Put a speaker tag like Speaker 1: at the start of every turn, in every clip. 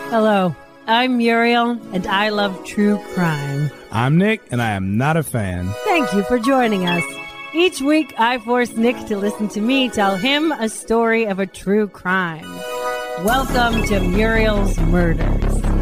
Speaker 1: Hello, I'm Muriel, and I love true crime.
Speaker 2: I'm Nick, and I am not a fan.
Speaker 1: Thank you for joining us. Each week, I force Nick to listen to me tell him a story of a true crime. Welcome to Muriel's Murders.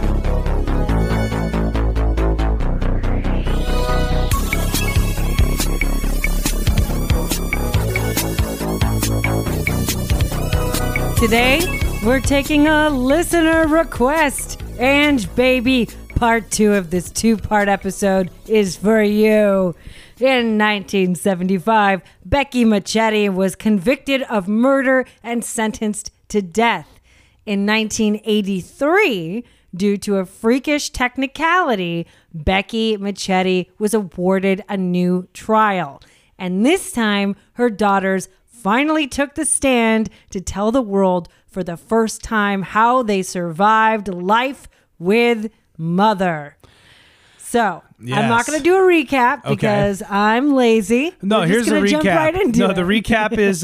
Speaker 1: Today, we're taking a listener request. And baby, part 2 of this 2-part episode is for you. In 1975, Becky Machete was convicted of murder and sentenced to death. In 1983, due to a freakish technicality, Becky Machete was awarded a new trial. And this time, her daughters finally took the stand to tell the world for the first time how they survived life with mother. So,
Speaker 2: Yes.
Speaker 1: I'm not going to do a recap because I'm lazy.
Speaker 2: No,
Speaker 1: We're
Speaker 2: here's
Speaker 1: just
Speaker 2: the
Speaker 1: gonna
Speaker 2: recap.
Speaker 1: Jump right into it.
Speaker 2: The recap is,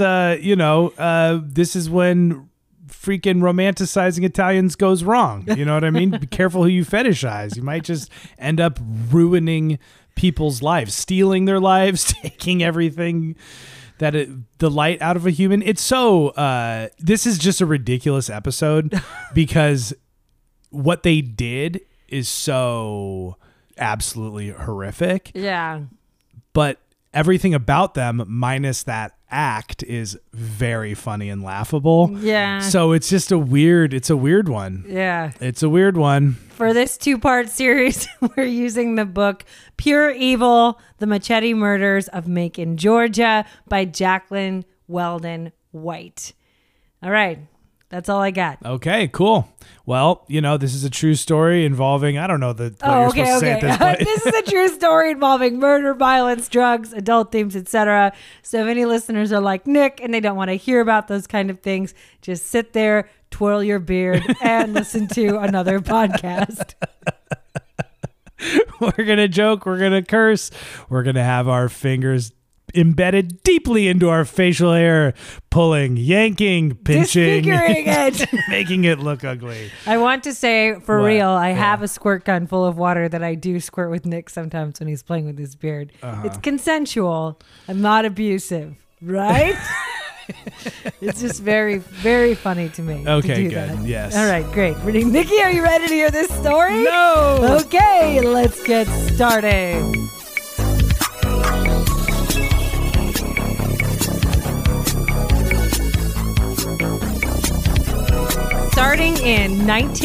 Speaker 2: this is when freaking romanticizing Italians goes wrong. You know what I mean? Be careful who you fetishize. You might just end up ruining people's lives, stealing their lives, taking everything the light out of a human. It's so this is just a ridiculous episode because what they did is so absolutely horrific.
Speaker 1: Yeah.
Speaker 2: But everything about them minus that act is very funny and laughable.
Speaker 1: Yeah.
Speaker 2: So it's just a weird one.
Speaker 1: Yeah.
Speaker 2: It's a weird one.
Speaker 1: For this 2-part series, we're using the book Pure Evil, The Machete Murders of Macon, Georgia by Jacqueline Weldon White. All right. That's all I got.
Speaker 2: Okay, cool. Well, this is a true story involving, I don't know what you're supposed to say at this point.
Speaker 1: This is a true story involving murder, violence, drugs, adult themes, etc. So if any listeners are like Nick and they don't want to hear about those kind of things, just sit there, twirl your beard, and listen to another podcast.
Speaker 2: We're going to joke. We're going to curse. We're going to have our fingers embedded deeply into our facial hair, pulling, yanking, pinching,
Speaker 1: disfiguring it,
Speaker 2: making it look ugly.
Speaker 1: I want to say, for real, I have a squirt gun full of water that I do squirt with Nick sometimes when he's playing with his beard. It's consensual. I'm not abusive, right? It's just very, very funny to me.
Speaker 2: Okay,
Speaker 1: to do
Speaker 2: good.
Speaker 1: That.
Speaker 2: Yes.
Speaker 1: All right, great. Nikki, are you ready to hear this story?
Speaker 2: No.
Speaker 1: Okay, let's get started. Starting in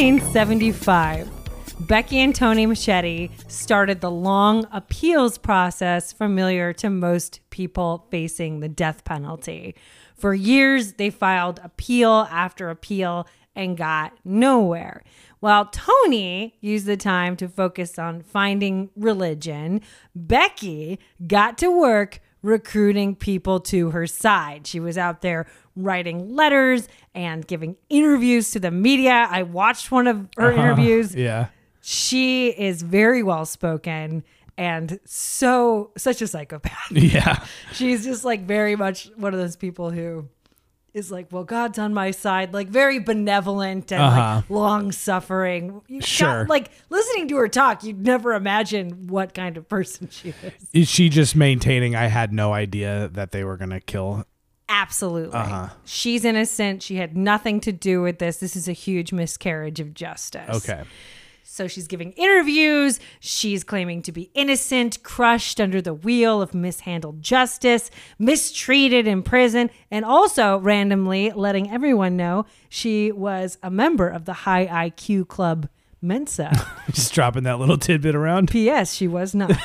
Speaker 1: 1975, Becky and Tony Machete started the long appeals process familiar to most people facing the death penalty. For years, they filed appeal after appeal and got nowhere. While Tony used the time to focus on finding religion, Becky got to work recruiting people to her side. She was out there writing letters and giving interviews to the media. I watched one of her interviews.
Speaker 2: Yeah.
Speaker 1: She is very well spoken and such a psychopath.
Speaker 2: Yeah.
Speaker 1: She's just like very much one of those people who is like, well, God's on my side, like very benevolent and like long suffering.
Speaker 2: Sure.
Speaker 1: Like listening to her talk, you'd never imagine what kind of person she is.
Speaker 2: Is she just maintaining, I had no idea that they were going to kill?
Speaker 1: Absolutely. She's innocent. She had nothing to do with this. This is a huge miscarriage of justice.
Speaker 2: Okay.
Speaker 1: So she's giving interviews. She's claiming to be innocent, crushed under the wheel of mishandled justice, mistreated in prison, and also randomly letting everyone know she was a member of the high IQ club Mensa.
Speaker 2: Just dropping that little tidbit around.
Speaker 1: P.S. She was not.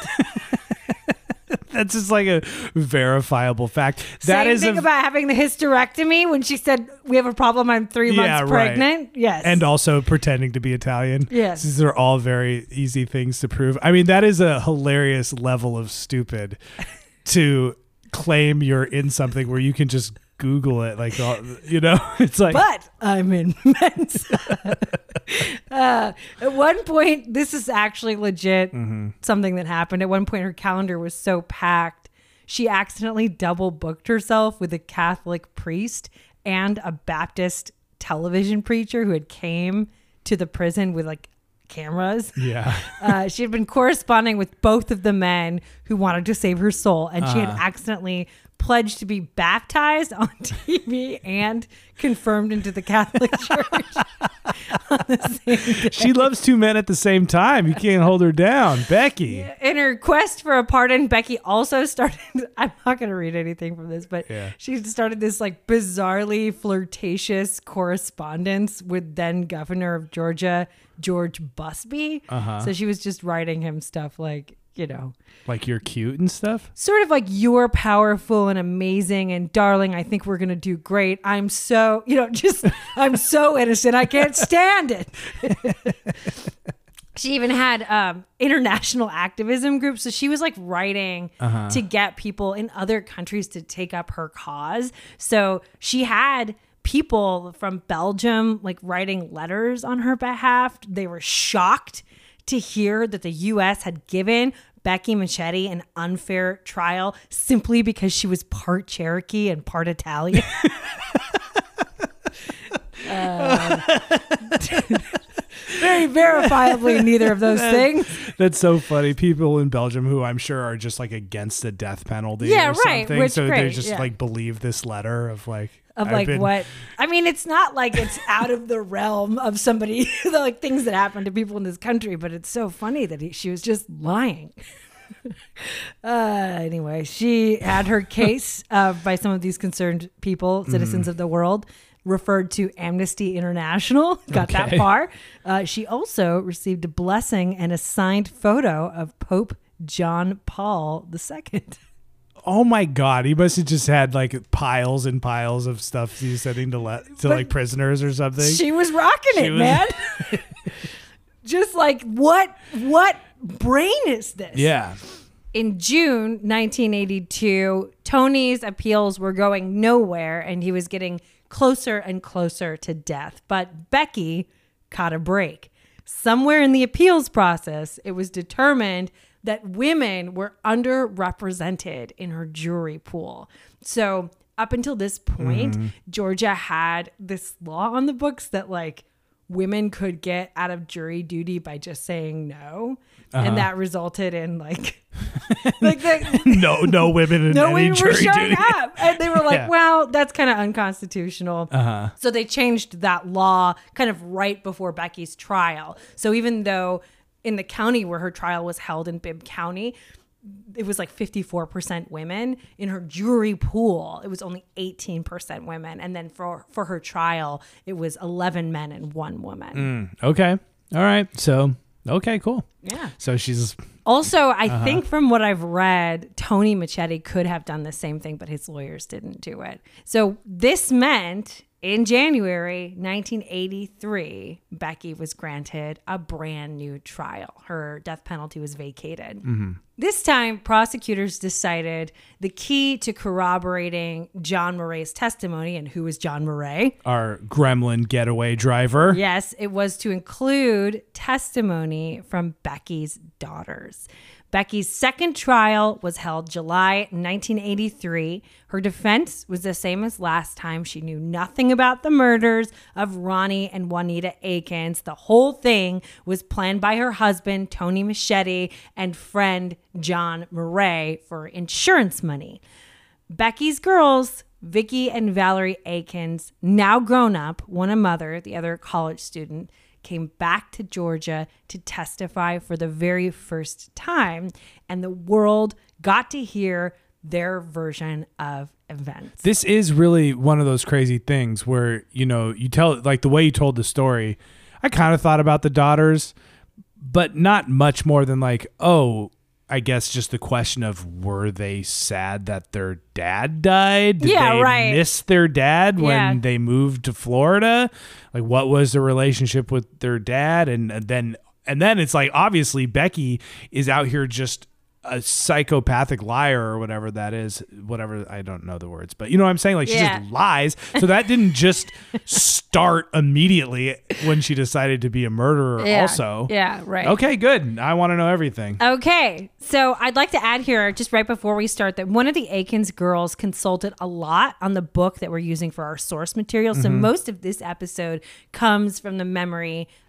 Speaker 2: That's just like a verifiable fact.
Speaker 1: Same thing about having the hysterectomy when she said, we have a problem, I'm 3 months pregnant. Right. Yes.
Speaker 2: And also pretending to be Italian.
Speaker 1: Yes.
Speaker 2: These are all very easy things to prove. I mean, that is a hilarious level of stupid to claim you're in something where you can just Google it. Like, it's like.
Speaker 1: But I'm in Mensa. At one point, this is actually legit something that happened. At one point, her calendar was so packed, she accidentally double booked herself with a Catholic priest and a Baptist television preacher who had came to the prison with like cameras.
Speaker 2: Yeah.
Speaker 1: She had been corresponding with both of the men who wanted to save her soul, and she had accidentally pledged to be baptized on TV and confirmed into the Catholic Church on the same day.
Speaker 2: She loves two men at the same time. You can't hold her down. Becky.
Speaker 1: In her quest for a pardon, Becky also started, I'm not going to read anything from this, but she started this like bizarrely flirtatious correspondence with then governor of Georgia, George Busby. So she was just writing him stuff like, you know,
Speaker 2: like you're cute and stuff.
Speaker 1: Sort of like, you're powerful and amazing and darling, I think we're going to do great. I'm so, you know, just, I'm so innocent. I can't stand it. She even had international activism groups. So she was like writing to get people in other countries to take up her cause. So she had people from Belgium like writing letters on her behalf. They were shocked to hear that the U.S. had given Becky Machete an unfair trial simply because she was part Cherokee and part Italian. Very verifiably neither of those things.
Speaker 2: That's so funny. People in Belgium who I'm sure are just like against the death penalty or something.
Speaker 1: Which,
Speaker 2: so
Speaker 1: great,
Speaker 2: they just like believe this letter of like
Speaker 1: what I mean, it's not like it's out of the realm of somebody the like things that happen to people in this country, but it's so funny that she was just lying. Anyway, she had her case by some of these concerned people, citizens of the world, referred to Amnesty International. Got that far. She also received a blessing and a signed photo of Pope John Paul II.
Speaker 2: Oh my God! He must have just had like piles and piles of stuff he's sending to like prisoners or something.
Speaker 1: She was rocking it, man. Just like what brain is this?
Speaker 2: Yeah.
Speaker 1: In June 1982, Tony's appeals were going nowhere, and he was getting closer and closer to death. But Becky caught a break. Somewhere in the appeals process, it was determined that women were underrepresented in her jury pool. So up until this point, Georgia had this law on the books that like women could get out of jury duty by just saying no. And that resulted in like
Speaker 2: no women in
Speaker 1: no
Speaker 2: any
Speaker 1: women
Speaker 2: jury
Speaker 1: were showing
Speaker 2: duty.
Speaker 1: up. And they were like, well, that's kind of unconstitutional. So they changed that law kind of right before Becky's trial. So even though in the county where her trial was held in Bibb County, it was like 54% women. In her jury pool, it was only 18% women. And then for her trial, it was 11 men and 1 woman.
Speaker 2: Okay. All right. So, okay, cool.
Speaker 1: Yeah.
Speaker 2: So she's...
Speaker 1: Also, I think from what I've read, Tony Machete could have done the same thing, but his lawyers didn't do it. So this meant in January 1983, Becky was granted a brand new trial. Her death penalty was vacated. This time, prosecutors decided the key to corroborating John Murray's testimony, and who was John Murray?
Speaker 2: Our gremlin getaway driver.
Speaker 1: Yes, it was to include testimony from Becky's daughters. Becky's second trial was held July 1983. Her defense was the same as last time. She knew nothing about the murders of Ronnie and Juanita Akins. The whole thing was planned by her husband, Tony Machete, and friend John Murray for insurance money. Becky's girls, Vicky and Valerie Akins, now grown up, one a mother, the other a college student, came back to Georgia to testify for the very first time, and the world got to hear their version of events.
Speaker 2: This is really one of those crazy things where, you know, you tell, like the way you told the story, I kind of thought about the daughters, but not much more than like, oh, I guess just the question of, were they sad that their dad died? Did they miss their dad when they moved to Florida? Like, what was the relationship with their dad? And then it's like, obviously Becky is out here just a psychopathic liar or whatever that is. Whatever, I don't know the words, but you know what I'm saying? Like, she just lies. So that didn't just start immediately when she decided to be a murderer also.
Speaker 1: Yeah, right.
Speaker 2: Okay, good. I want to know everything.
Speaker 1: Okay, so I'd like to add here, just right before we start, that one of the Akins girls consulted a lot on the book that we're using for our source material. So most of this episode comes from the memory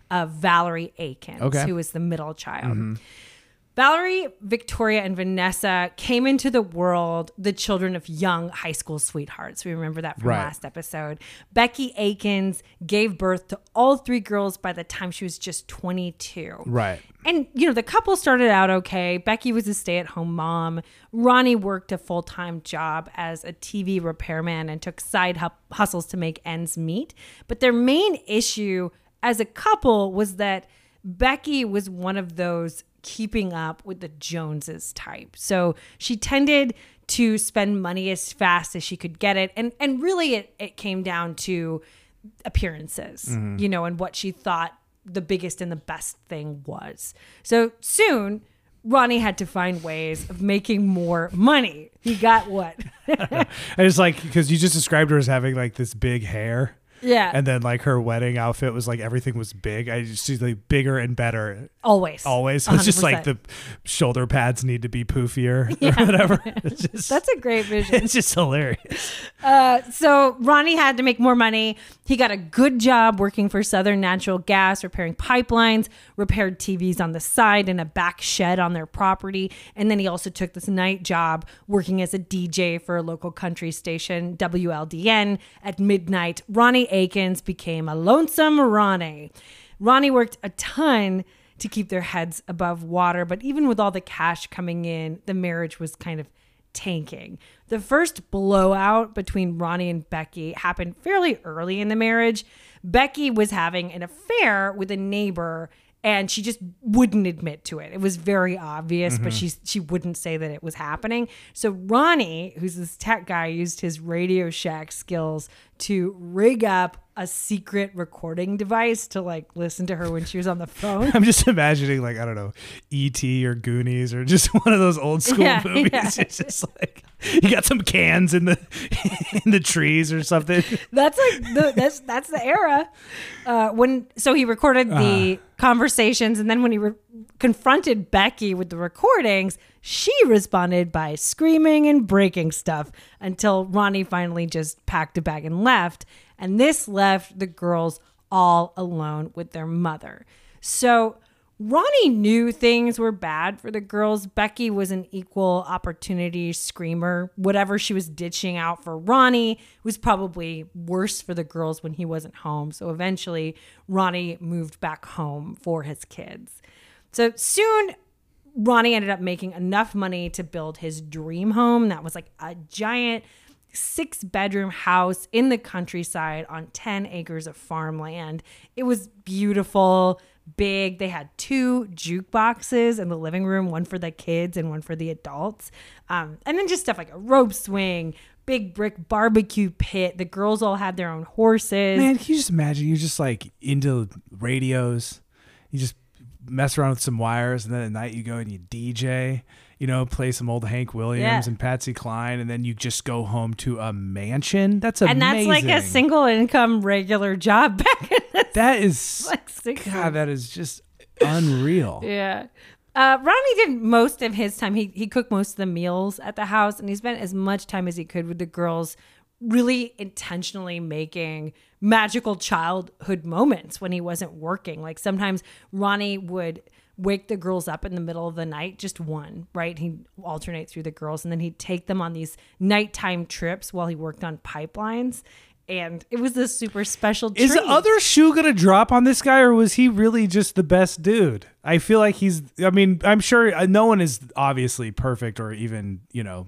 Speaker 1: of Valerie Akins,
Speaker 2: Okay.
Speaker 1: who was the middle child. Valerie, Victoria, and Vanessa came into the world the children of young high school sweethearts. We remember that from
Speaker 2: Right.
Speaker 1: last episode. Becky Akins gave birth to all three girls by the time she was just 22.
Speaker 2: Right.
Speaker 1: And, the couple started out okay. Becky was a stay-at-home mom. Ronnie worked a full-time job as a TV repairman and took side hustles to make ends meet. But their main issue as a couple was that Becky was one of those keeping up with the Joneses type. So she tended to spend money as fast as she could get it. And really it came down to appearances, and what she thought the biggest and the best thing was. So soon Ronnie had to find ways of making more money. He got what?
Speaker 2: And it's like, because you just described her as having like this big hair.
Speaker 1: Yeah.
Speaker 2: And then like her wedding outfit was like everything was big. I just see like bigger and better.
Speaker 1: Always.
Speaker 2: So it's just like
Speaker 1: 100%.
Speaker 2: the shoulder pads need to be poofier or whatever. It's just,
Speaker 1: That's a great vision.
Speaker 2: it's just hilarious.
Speaker 1: So Ronnie had to make more money. He got a good job working for Southern Natural Gas, repairing pipelines, repaired TVs on the side in a back shed on their property. And then he also took this night job working as a DJ for a local country station, WLDN. At midnight, Ronnie Akins became a lonesome Ronnie. Ronnie worked a ton to keep their heads above water, but even with all the cash coming in, the marriage was kind of tanking. The first blowout between Ronnie and Becky happened fairly early in the marriage. Becky was having an affair with a neighbor and she just wouldn't admit to it. It was very obvious, but she wouldn't say that it was happening. So Ronnie, who's this tech guy, used his Radio Shack skills to rig up a secret recording device to like listen to her when she was on the phone.
Speaker 2: I'm just imagining like, I don't know, E.T. or Goonies or just one of those old school movies.
Speaker 1: Yeah.
Speaker 2: It's just like you got some cans in the trees or something.
Speaker 1: That's like that's the era. So he recorded the conversations, and then when he confronted Becky with the recordings, she responded by screaming and breaking stuff until Ronnie finally just packed a bag and left. And this left the girls all alone with their mother. So Ronnie knew things were bad for the girls. Becky was an equal opportunity screamer. Whatever she was ditching out for Ronnie was probably worse for the girls when he wasn't home. So eventually Ronnie moved back home for his kids. So soon Ronnie ended up making enough money to build his dream home. That was like a giant 6-bedroom house in the countryside on 10 acres of farmland. It was beautiful, big. They had 2 jukeboxes in the living room, one for the kids and one for the adults. And then just stuff like a rope swing, big brick barbecue pit. The girls all had their own horses.
Speaker 2: Man, can you just imagine you're just like into radios. You just mess around with some wires, and then at night you go and you DJ, play some old Hank Williams and Patsy Cline, and then you just go home to a mansion. That's amazing.
Speaker 1: And that's like a single income regular job back in the
Speaker 2: That is,
Speaker 1: like 60s.
Speaker 2: God, that is just unreal.
Speaker 1: Yeah. Ronnie did most of his time. He cooked most of the meals at the house, and he spent as much time as he could with the girls, really intentionally making magical childhood moments when he wasn't working. Like sometimes Ronnie would wake the girls up in the middle of the night, just one, right? He'd alternate through the girls, and then he'd take them on these nighttime trips while he worked on pipelines. And it was this super special treat.
Speaker 2: Is the other shoe going to drop on this guy, or was he really just the best dude? I feel like I'm sure no one is obviously perfect or even, you know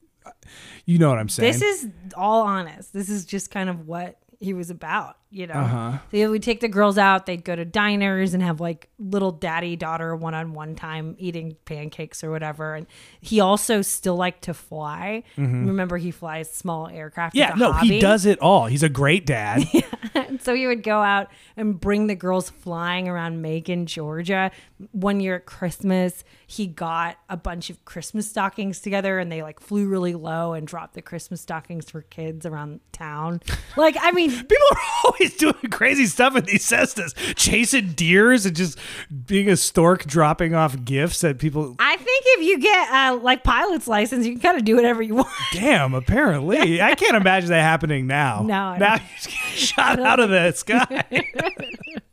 Speaker 2: what I'm saying.
Speaker 1: This is all honest. This is just kind of what he was about, So he would take the girls out. They'd go to diners and have like little daddy-daughter one-on-one time eating pancakes or whatever. And he also still liked to fly. Remember, he flies small aircraft.
Speaker 2: Yeah,
Speaker 1: as a
Speaker 2: no,
Speaker 1: hobby.
Speaker 2: he does it all. He's a great dad.
Speaker 1: And so he would go out and bring the girls flying around Macon, Georgia. One year at Christmas, he got a bunch of Christmas stockings together, and they like flew really low and dropped the Christmas stockings for kids around town. Like, I mean,
Speaker 2: People are always doing crazy stuff in these cestas, chasing deers and just being a stork dropping off gifts at people.
Speaker 1: I think if you get like pilot's license, you can kind of do whatever you want.
Speaker 2: Damn, apparently. I can't imagine that happening now.
Speaker 1: No, I
Speaker 2: Now
Speaker 1: don't.
Speaker 2: you just get shot out of the sky.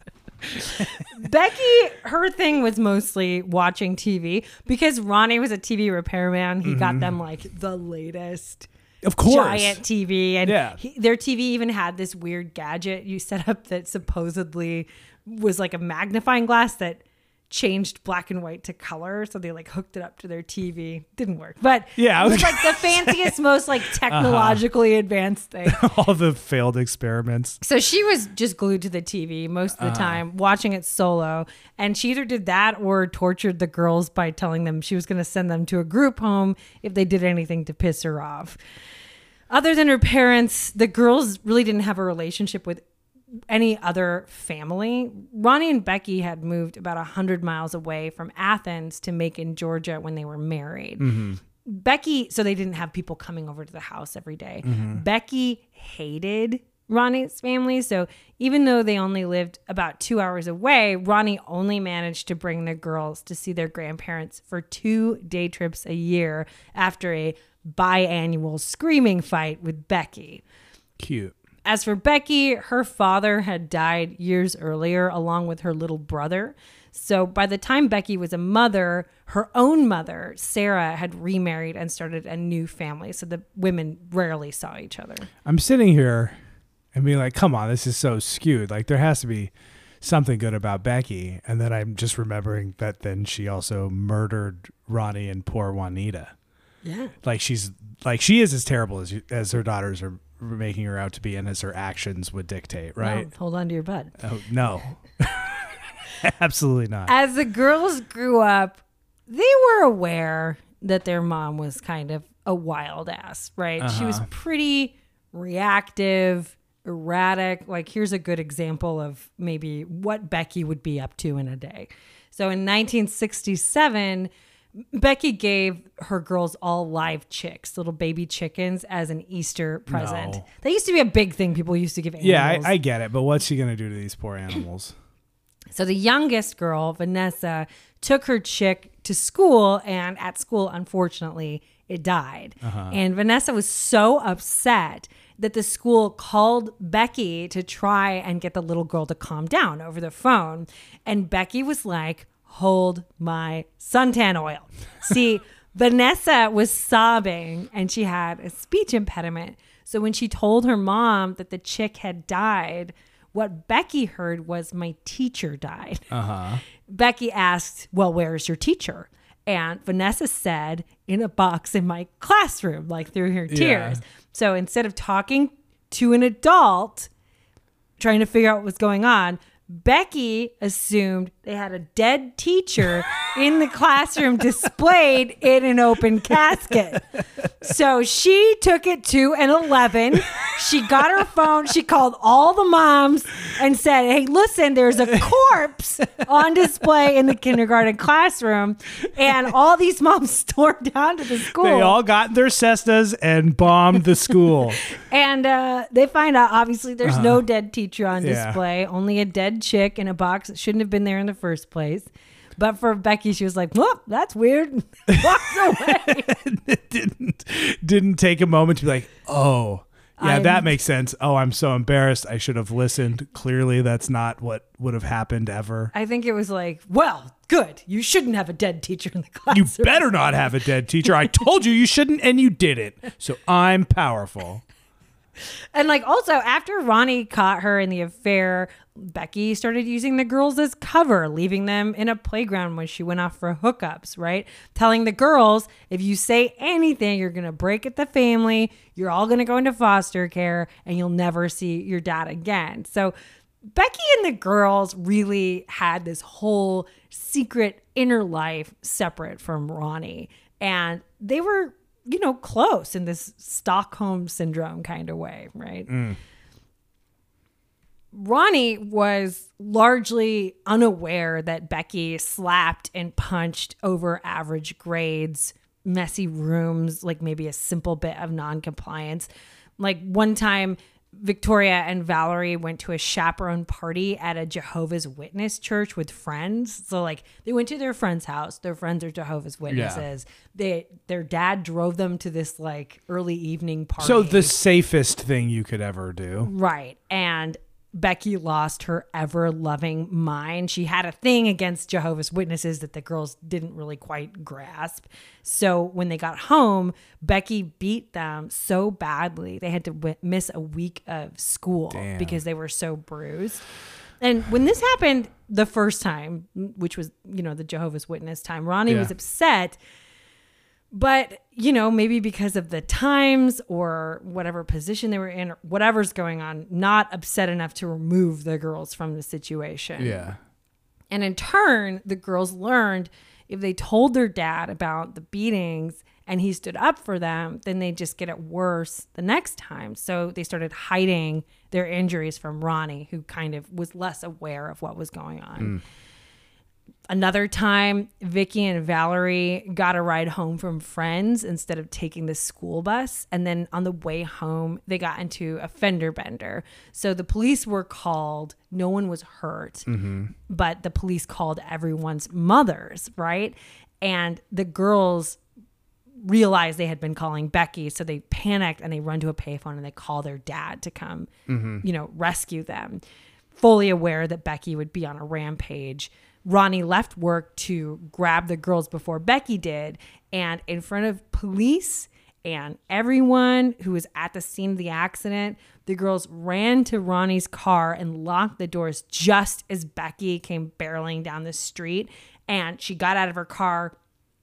Speaker 1: Becky, her thing was mostly watching TV because Ronnie was a TV repairman. He got them like the latest,
Speaker 2: of course,
Speaker 1: giant TV, and
Speaker 2: yeah.
Speaker 1: Their TV even had this weird gadget you set up that supposedly was like a magnifying glass that changed black and white to color. So they like hooked it up to their TV. Didn't work, but
Speaker 2: yeah,
Speaker 1: it was like the fanciest, most like technologically advanced thing.
Speaker 2: All the failed experiments.
Speaker 1: So she was just glued to the TV most of the time, watching it solo. And she either did that or tortured the girls by telling them she was going to send them to a group home if they did anything to piss her off. Other than her parents, the girls really didn't have a relationship with any other family. Ronnie and Becky had moved about 100 miles away from Athens to Macon, Georgia when they were married. Becky, so they didn't have people coming over to the house every day. Becky hated Ronnie's family. So even though they only lived about 2 hours away, Ronnie only managed to bring the girls to see their grandparents for 2 day trips a year after a biannual screaming fight with Becky.
Speaker 2: Cute.
Speaker 1: As for Becky, her father had died years earlier, along with her little brother. So by the time Becky was a mother, her own mother, Sarah, had remarried and started a new family. So the women rarely saw each other.
Speaker 2: I'm sitting here and being like, come on, this is so skewed. Like, there has to be something good about Becky. And then I'm just remembering that then she also murdered Ronnie and poor Juanita.
Speaker 1: Yeah.
Speaker 2: Like, she is as terrible as her daughters are making her out to be and as her actions would dictate, right?
Speaker 1: No, hold on to your butt.
Speaker 2: Oh, no. Absolutely not.
Speaker 1: As the girls grew up, they were aware that their mom was kind of a wild ass, right? She was pretty reactive, erratic. Like, here's a good example of maybe what Becky would be up to in a day. So in 1967, Becky gave her girls all live chicks, little baby chickens, as an Easter present.
Speaker 2: No.
Speaker 1: That used to be a big thing people used to give animals.
Speaker 2: Yeah, I get it. But what's she going to do to these poor animals?
Speaker 1: So the youngest girl, Vanessa, took her chick to school, and at school, unfortunately, it died. And Vanessa was so upset that the school called Becky to try and get the little girl to calm down over the phone. And Becky was like, hold my suntan oil. See, Vanessa was sobbing and she had a speech impediment. So when she told her mom that the chick had died, what Becky heard was, my teacher died. Becky asked, well, where's your teacher? And Vanessa said, in a box in my classroom, like through her tears.
Speaker 2: Yeah.
Speaker 1: So instead of talking to an adult, trying to figure out what was going on, Becky assumed they had a dead teacher in the classroom displayed in an open casket. So she took it to an 11. She got her phone. She called all the moms and said, hey, listen, there's a corpse on display in the kindergarten classroom. And all these moms stormed down to the school.
Speaker 2: They all got in their Cessnas and bombed the school.
Speaker 1: And they find out, obviously, there's no dead teacher on display, only a dead chick in a box that shouldn't have been there in the first place. But for Becky, she was like, "Whoop, that's weird." Walks away.
Speaker 2: Didn't take a moment to be like, "Oh, yeah, that makes sense. Oh, I'm so embarrassed. I should have listened. Clearly, that's not what would have happened ever."
Speaker 1: I think it was like, "Well, good. You shouldn't have a dead teacher in the classroom.
Speaker 2: You better not have a dead teacher. I told you shouldn't, and you did it. So I'm powerful."
Speaker 1: And like, also, after Ronnie caught her in the affair, Becky started using the girls as cover, leaving them in a playground when she went off for hookups, right? Telling the girls, if you say anything, you're going to break at the family, you're all going to go into foster care, and you'll never see your dad again. So Becky and the girls really had this whole secret inner life separate from Ronnie. And they were, you know, close in this Stockholm syndrome kind of way, right? Ronnie was largely unaware that Becky slapped and punched over average grades, messy rooms, like maybe a simple bit of noncompliance. Like one time, Victoria and Valerie went to a chaperone party at a Jehovah's Witness church with friends. So like they went to their friend's house. Their friends are Jehovah's Witnesses. Their dad drove them to this like early evening party.
Speaker 2: So the safest thing you could ever do.
Speaker 1: Right. And Becky lost her ever-loving mind. She had a thing against Jehovah's Witnesses that the girls didn't really quite grasp. So when they got home, Becky beat them so badly they had to miss a week of school because they were so bruised. And when this happened the first time, which was, the Jehovah's Witness time, Ronnie was upset. But, maybe because of the times or whatever position they were in or whatever's going on, not upset enough to remove the girls from the situation.
Speaker 2: Yeah.
Speaker 1: And in turn, the girls learned if they told their dad about the beatings and he stood up for them, then they just get it worse the next time. So they started hiding their injuries from Ronnie, who kind of was less aware of what was going on. Another time, Vicky and Valerie got a ride home from friends instead of taking the school bus. And then on the way home, they got into a fender bender. So the police were called. No one was hurt, but the police called everyone's mothers, right? And the girls realized they had been calling Becky. So they panicked and they run to a payphone and they call their dad to come, rescue them, fully aware that Becky would be on a rampage. Ronnie left work to grab the girls before Becky did. And in front of police and everyone who was at the scene of the accident, the girls ran to Ronnie's car and locked the doors just as Becky came barreling down the street. And she got out of her car,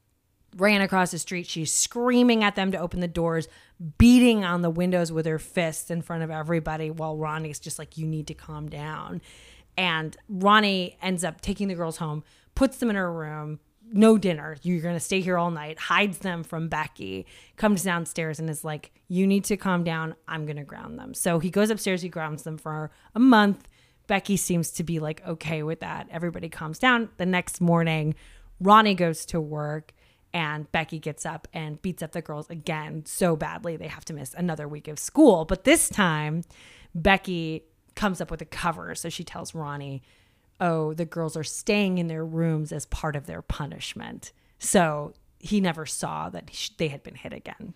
Speaker 1: ran across the street. She's screaming at them to open the doors, beating on the windows with her fists in front of everybody while Ronnie's just like, you need to calm down. And Ronnie ends up taking the girls home, puts them in her room, no dinner. You're going to stay here all night, hides them from Becky, comes downstairs and is like, you need to calm down. I'm going to ground them. So he goes upstairs, he grounds them for a month. Becky seems to be like, okay with that. Everybody calms down. The next morning, Ronnie goes to work and Becky gets up and beats up the girls again so badly they have to miss another week of school. But this time, Becky comes up with a cover. So she tells Ronnie, oh, the girls are staying in their rooms as part of their punishment. So he never saw that they had been hit again.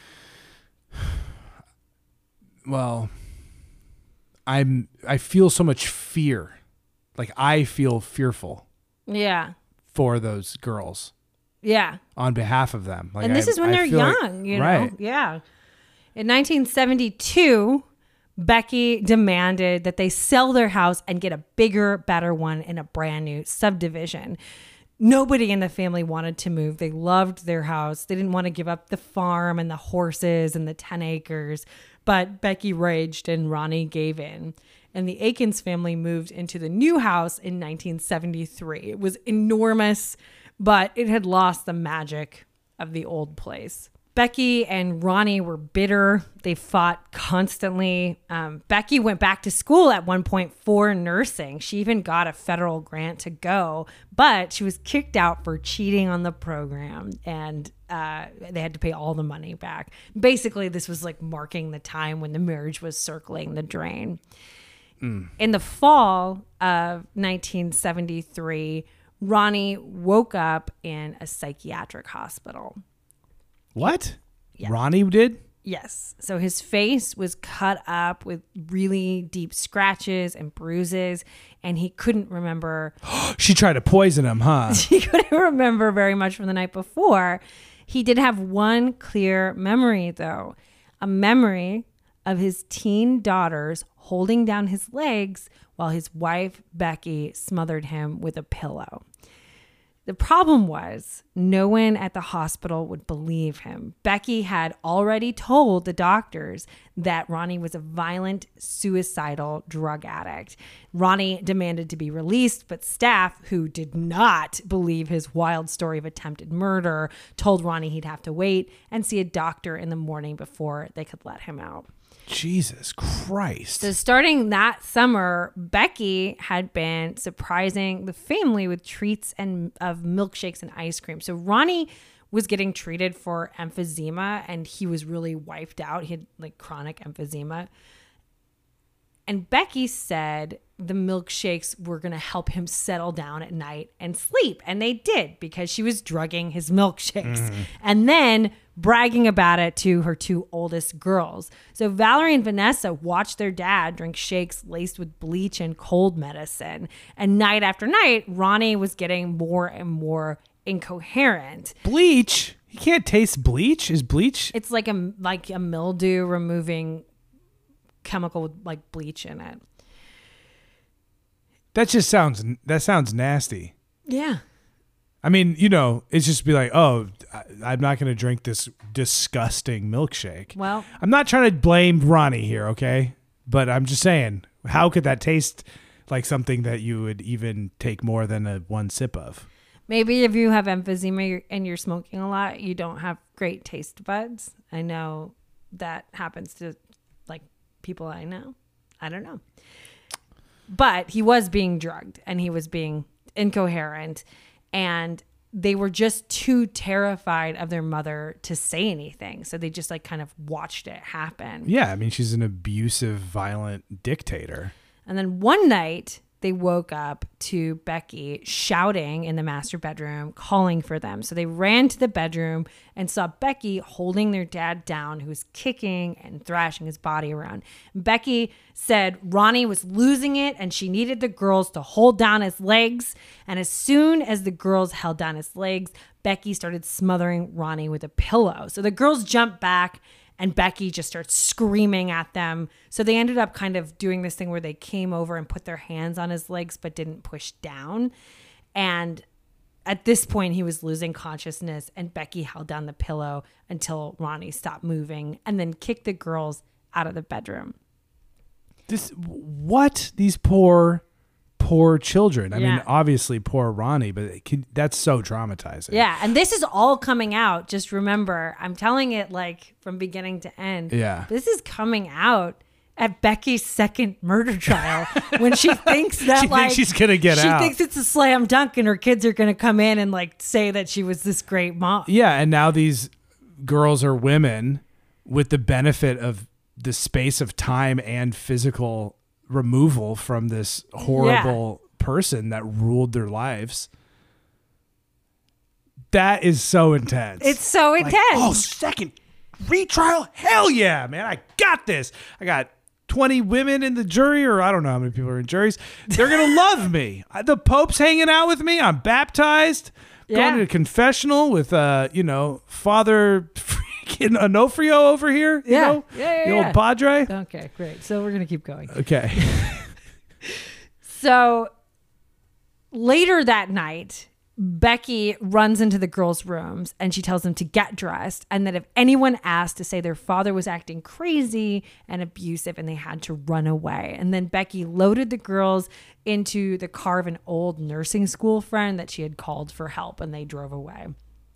Speaker 2: Well, I feel so much fear. Like I feel fearful.
Speaker 1: Yeah.
Speaker 2: For those girls.
Speaker 1: Yeah.
Speaker 2: On behalf of them. Like
Speaker 1: and this is when they're young, you know?
Speaker 2: Right.
Speaker 1: Yeah. In 1972, Becky demanded that they sell their house and get a bigger, better one in a brand new subdivision. Nobody in the family wanted to move. They loved their house. They didn't want to give up the farm and the horses and the 10 acres. But Becky raged and Ronnie gave in. And the Akins family moved into the new house in 1973. It was enormous, but it had lost the magic of the old place. Becky and Ronnie were bitter. They fought constantly. Becky went back to school at one point for nursing. She even got a federal grant to go, but she was kicked out for cheating on the program, and they had to pay all the money back. Basically, this was like marking the time when the marriage was circling the drain. In the fall of 1973, Ronnie woke up in a psychiatric hospital.
Speaker 2: What?
Speaker 1: Yeah.
Speaker 2: Ronnie did?
Speaker 1: Yes. So his face was cut up with really deep scratches and bruises, and he couldn't remember.
Speaker 2: She tried to poison him, huh?
Speaker 1: He couldn't remember very much from the night before. He did have one clear memory, though, a memory of his teen daughters holding down his legs while his wife, Becky, smothered him with a pillow. The problem was no one at the hospital would believe him. Becky had already told the doctors that Ronnie was a violent, suicidal drug addict. Ronnie demanded to be released, but staff, who did not believe his wild story of attempted murder, told Ronnie he'd have to wait and see a doctor in the morning before they could let him out.
Speaker 2: Jesus Christ.
Speaker 1: So starting that summer, Becky had been surprising the family with treats and of milkshakes and ice cream. So Ronnie was getting treated for emphysema, and he was really wiped out. He had like chronic emphysema. And Becky said the milkshakes were going to help him settle down at night and sleep. And they did, because she was drugging his milkshakes and then bragging about it to her two oldest girls. So Valerie and Vanessa watched their dad drink shakes laced with bleach and cold medicine. And night after night, Ronnie was getting more and more incoherent.
Speaker 2: Bleach? You can't taste bleach? Is bleach?
Speaker 1: It's like a mildew removing chemical with like bleach in it.
Speaker 2: That sounds nasty.
Speaker 1: Yeah.
Speaker 2: I mean, it's just be like, oh, I'm not going to drink this disgusting milkshake.
Speaker 1: Well,
Speaker 2: I'm not trying to blame Ronnie here, okay? But I'm just saying, how could that taste like something that you would even take more than one sip of?
Speaker 1: maybe if you have emphysema and you're smoking a lot, you don't have great taste buds. I know that happens to like people I know. I don't know. But he was being drugged and he was being incoherent, and they were just too terrified of their mother to say anything. So they just like kind of watched it happen.
Speaker 2: Yeah. I mean, she's an abusive, violent dictator.
Speaker 1: And then one night they woke up to Becky shouting in the master bedroom, calling for them. So they ran to the bedroom and saw Becky holding their dad down, who was kicking and thrashing his body around. Becky said Ronnie was losing it and she needed the girls to hold down his legs. And as soon as the girls held down his legs, Becky started smothering Ronnie with a pillow. So the girls jumped back and Becky just starts screaming at them. So they ended up kind of doing this thing where they came over and put their hands on his legs but didn't push down. And at this point, he was losing consciousness, and Becky held down the pillow until Ronnie stopped moving and then kicked the girls out of the bedroom.
Speaker 2: These poor children. I mean, obviously poor Ronnie, but that's so traumatizing.
Speaker 1: Yeah. And this is all coming out. Just remember, I'm telling it like from beginning to end.
Speaker 2: Yeah.
Speaker 1: This is coming out at Becky's second murder trial when she thinks that
Speaker 2: she thinks she's going to get out.
Speaker 1: She thinks it's a slam dunk and her kids are going to come in and like say that she was this great mom.
Speaker 2: Yeah. And now these girls are women with the benefit of the space of time and physical removal from this horrible person that ruled their lives. That is so intense.
Speaker 1: It's so intense.
Speaker 2: Oh, second retrial? Hell yeah, man. I got this. I got 20 women in the jury, or I don't know how many people are in juries. They're going to love me. The Pope's hanging out with me. I'm baptized. Going to a confessional with, Father freaking Onofrio over here. You know? The old padre.
Speaker 1: Okay, great. So we're going to keep going.
Speaker 2: Okay.
Speaker 1: So later that night, Becky runs into the girls' rooms and she tells them to get dressed, and that if anyone asked, to say their father was acting crazy and abusive and they had to run away. And then Becky loaded the girls into the car of an old nursing school friend that she had called for help, and they drove away.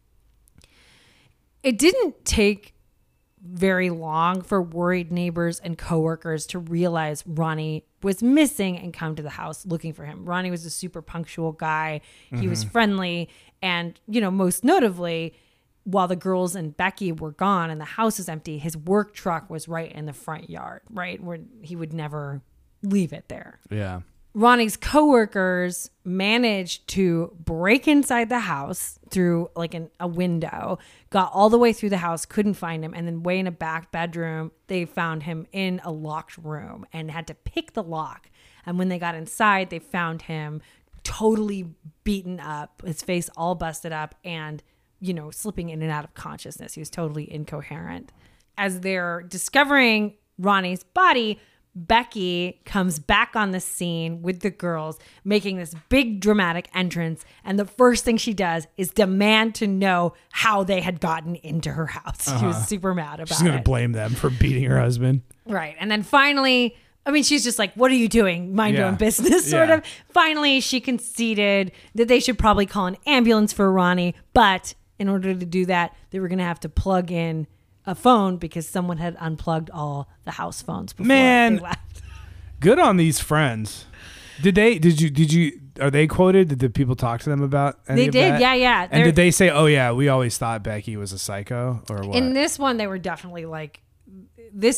Speaker 1: It didn't take very long for worried neighbors and coworkers to realize Ronnie was missing and come to the house looking for him. Ronnie was a super punctual guy. He was friendly. And, most notably, while the girls and Becky were gone and the house was empty, his work truck was right in the front yard, right? Where he would never leave it there.
Speaker 2: Yeah.
Speaker 1: Ronnie's coworkers managed to break inside the house through like a window, got all the way through the house, couldn't find him. And then way in a back bedroom, they found him in a locked room and had to pick the lock. And when they got inside, they found him totally beaten up, his face all busted up and, slipping in and out of consciousness. He was totally incoherent. As they're discovering Ronnie's body, Becky comes back on the scene with the girls, making this big dramatic entrance. And the first thing she does is demand to know how they had gotten into her house. She was super mad about it.
Speaker 2: She's going to blame them for beating her husband.
Speaker 1: Right. And then finally, she's just like, what are you doing? Mind your own business, sort of. Finally, she conceded that they should probably call an ambulance for Ronnie. But in order to do that, they were going to have to plug in a phone because someone had unplugged all the house phones before they left.
Speaker 2: Good on these friends. Are they quoted? Did the people talk to them about any of that?
Speaker 1: Yeah.
Speaker 2: And did they say, oh yeah, we always thought Becky was a psycho, or what?
Speaker 1: In this one, they were definitely like, this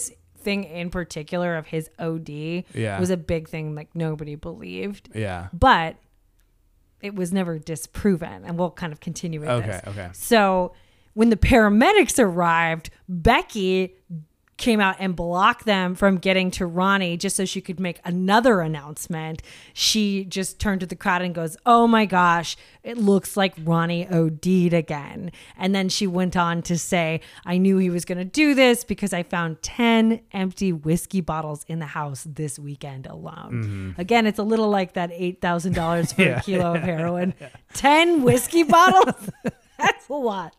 Speaker 1: thing in particular of his OD was a big thing like nobody believed.
Speaker 2: Yeah.
Speaker 1: But it was never disproven, and we'll kind of continue with this.
Speaker 2: Okay.
Speaker 1: So when the paramedics arrived, Becky came out and blocked them from getting to Ronnie just so she could make another announcement. She just turned to the crowd and goes, "Oh my gosh, it looks like Ronnie OD'd again." And then she went on to say, "I knew he was going to do this because I found 10 empty whiskey bottles in the house this weekend alone." Again, it's a little like that $8,000 for a kilo of heroin. 10 whiskey bottles? That's a lot.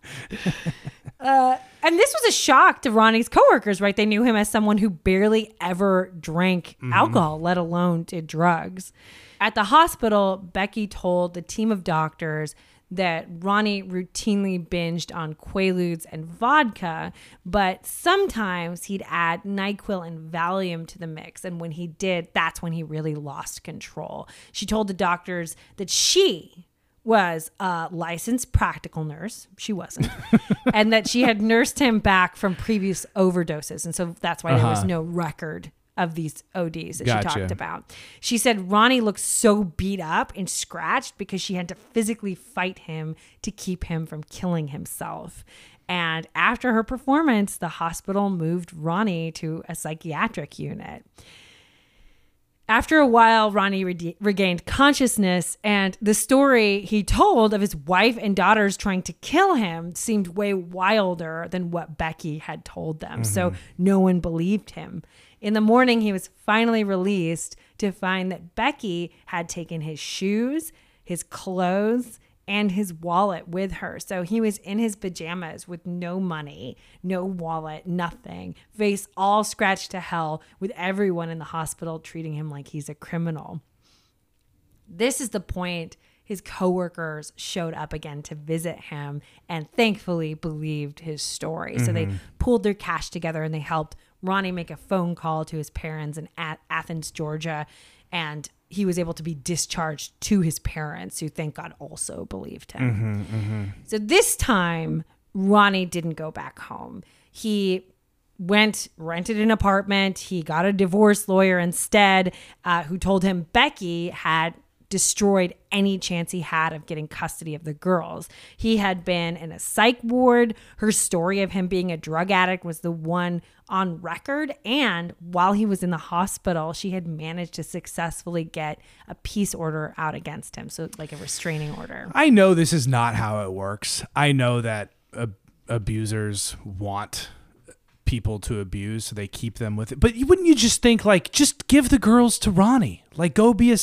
Speaker 1: And this was a shock to Ronnie's coworkers, right? They knew him as someone who barely ever drank alcohol, let alone did drugs. At the hospital, Becky told the team of doctors that Ronnie routinely binged on Quaaludes and vodka, but sometimes he'd add NyQuil and Valium to the mix. And when he did, that's when he really lost control. She told the doctors that she was a licensed practical nurse. She wasn't. And that she had nursed him back from previous overdoses. And so that's why there was no record of these ODs that she talked about. She said Ronnie looked so beat up and scratched because she had to physically fight him to keep him from killing himself. And after her performance, the hospital moved Ronnie to a psychiatric unit. After a while, Ronnie regained consciousness, and the story he told of his wife and daughters trying to kill him seemed way wilder than what Becky had told them. So no one believed him. In the morning, he was finally released to find that Becky had taken his shoes, his clothes, and his wallet with her. So he was in his pajamas with no money, no wallet, nothing, face all scratched to hell, with everyone in the hospital treating him like he's a criminal. This is the point his coworkers showed up again to visit him and thankfully believed his story. So they pulled their cash together and they helped Ronnie make a phone call to his parents in Athens, Georgia, and he was able to be discharged to his parents, who, thank God, also believed him. So this time, Ronnie didn't go back home. He rented an apartment. He got a divorce lawyer instead, who told him Becky had destroyed any chance he had of getting custody of the girls. He had been in a psych ward. Her story of him being a drug addict was the one on record. And while he was in the hospital, she had managed to successfully get a peace order out against him. So like a restraining order.
Speaker 2: I know this is not how it works. I know that abusers want people to abuse, so they keep them with it. But wouldn't you just think, like, just give the girls to Ronnie? Like, go be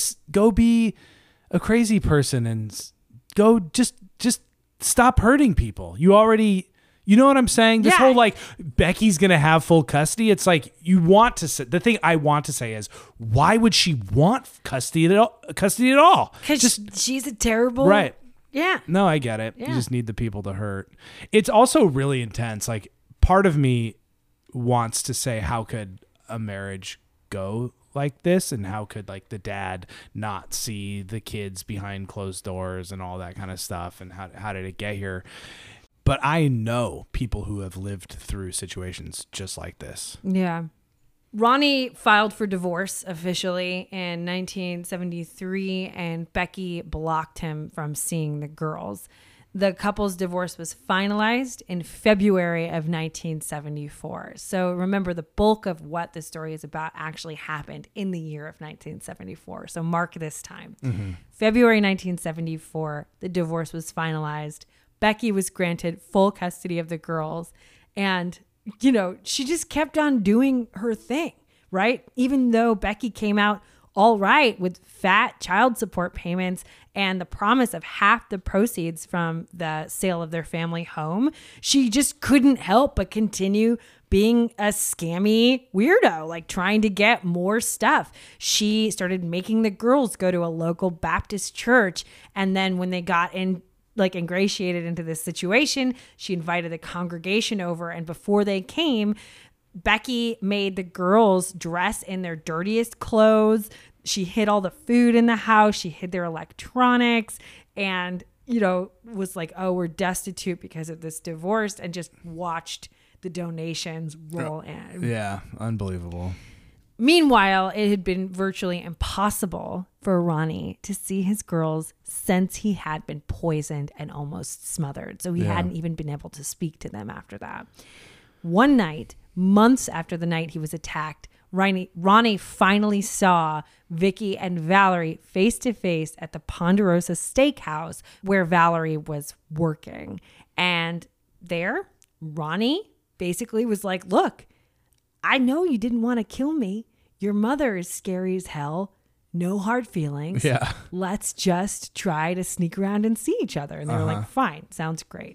Speaker 2: a crazy person and go just stop hurting people. You know what I'm saying? This whole, like, Becky's going to have full custody. It's like, the thing I want to say is, why would she want custody at all?
Speaker 1: Because she's a terrible...
Speaker 2: Right.
Speaker 1: Yeah.
Speaker 2: No, I get it.
Speaker 1: Yeah.
Speaker 2: You just need the people to hurt. It's also really intense. Like, part of me wants to say, how could a marriage go like this, and how could, like, the dad not see the kids behind closed doors and all that kind of stuff, and how did it get here? But I know people who have lived through situations just like this.
Speaker 1: Yeah. Ronnie filed for divorce officially in 1973, and Becky blocked him from seeing the girls. The couple's divorce was finalized in February of 1974. So remember, the bulk of what this story is about actually happened in the year of 1974. So mark this time. February 1974, the divorce was finalized. Becky was granted full custody of the girls. And, you know, she just kept on doing her thing, right? Even though Becky came out all right with fat child support payments and the promise of half the proceeds from the sale of their family home, she just couldn't help but continue being a scammy weirdo, like trying to get more stuff. She started making the girls go to a local Baptist church. And then when they got ingratiated into this situation, she invited the congregation over. And before they came, Becky made the girls dress in their dirtiest clothes. She hid all the food in the house. She hid their electronics, and, you know, was like, oh, we're destitute because of this divorce, and just watched the donations roll in.
Speaker 2: Yeah, unbelievable.
Speaker 1: Meanwhile, it had been virtually impossible for Ronnie to see his girls since he had been poisoned and almost smothered. So he hadn't even been able to speak to them after that. One night, months after the night he was attacked, Ronnie finally saw Vicky and Valerie face to face at the Ponderosa Steakhouse where Valerie was working. And there, Ronnie basically was like, look, I know you didn't want to kill me. Your mother is scary as hell. No hard feelings.
Speaker 2: Yeah.
Speaker 1: Let's just try to sneak around and see each other. And they were like, fine, sounds great.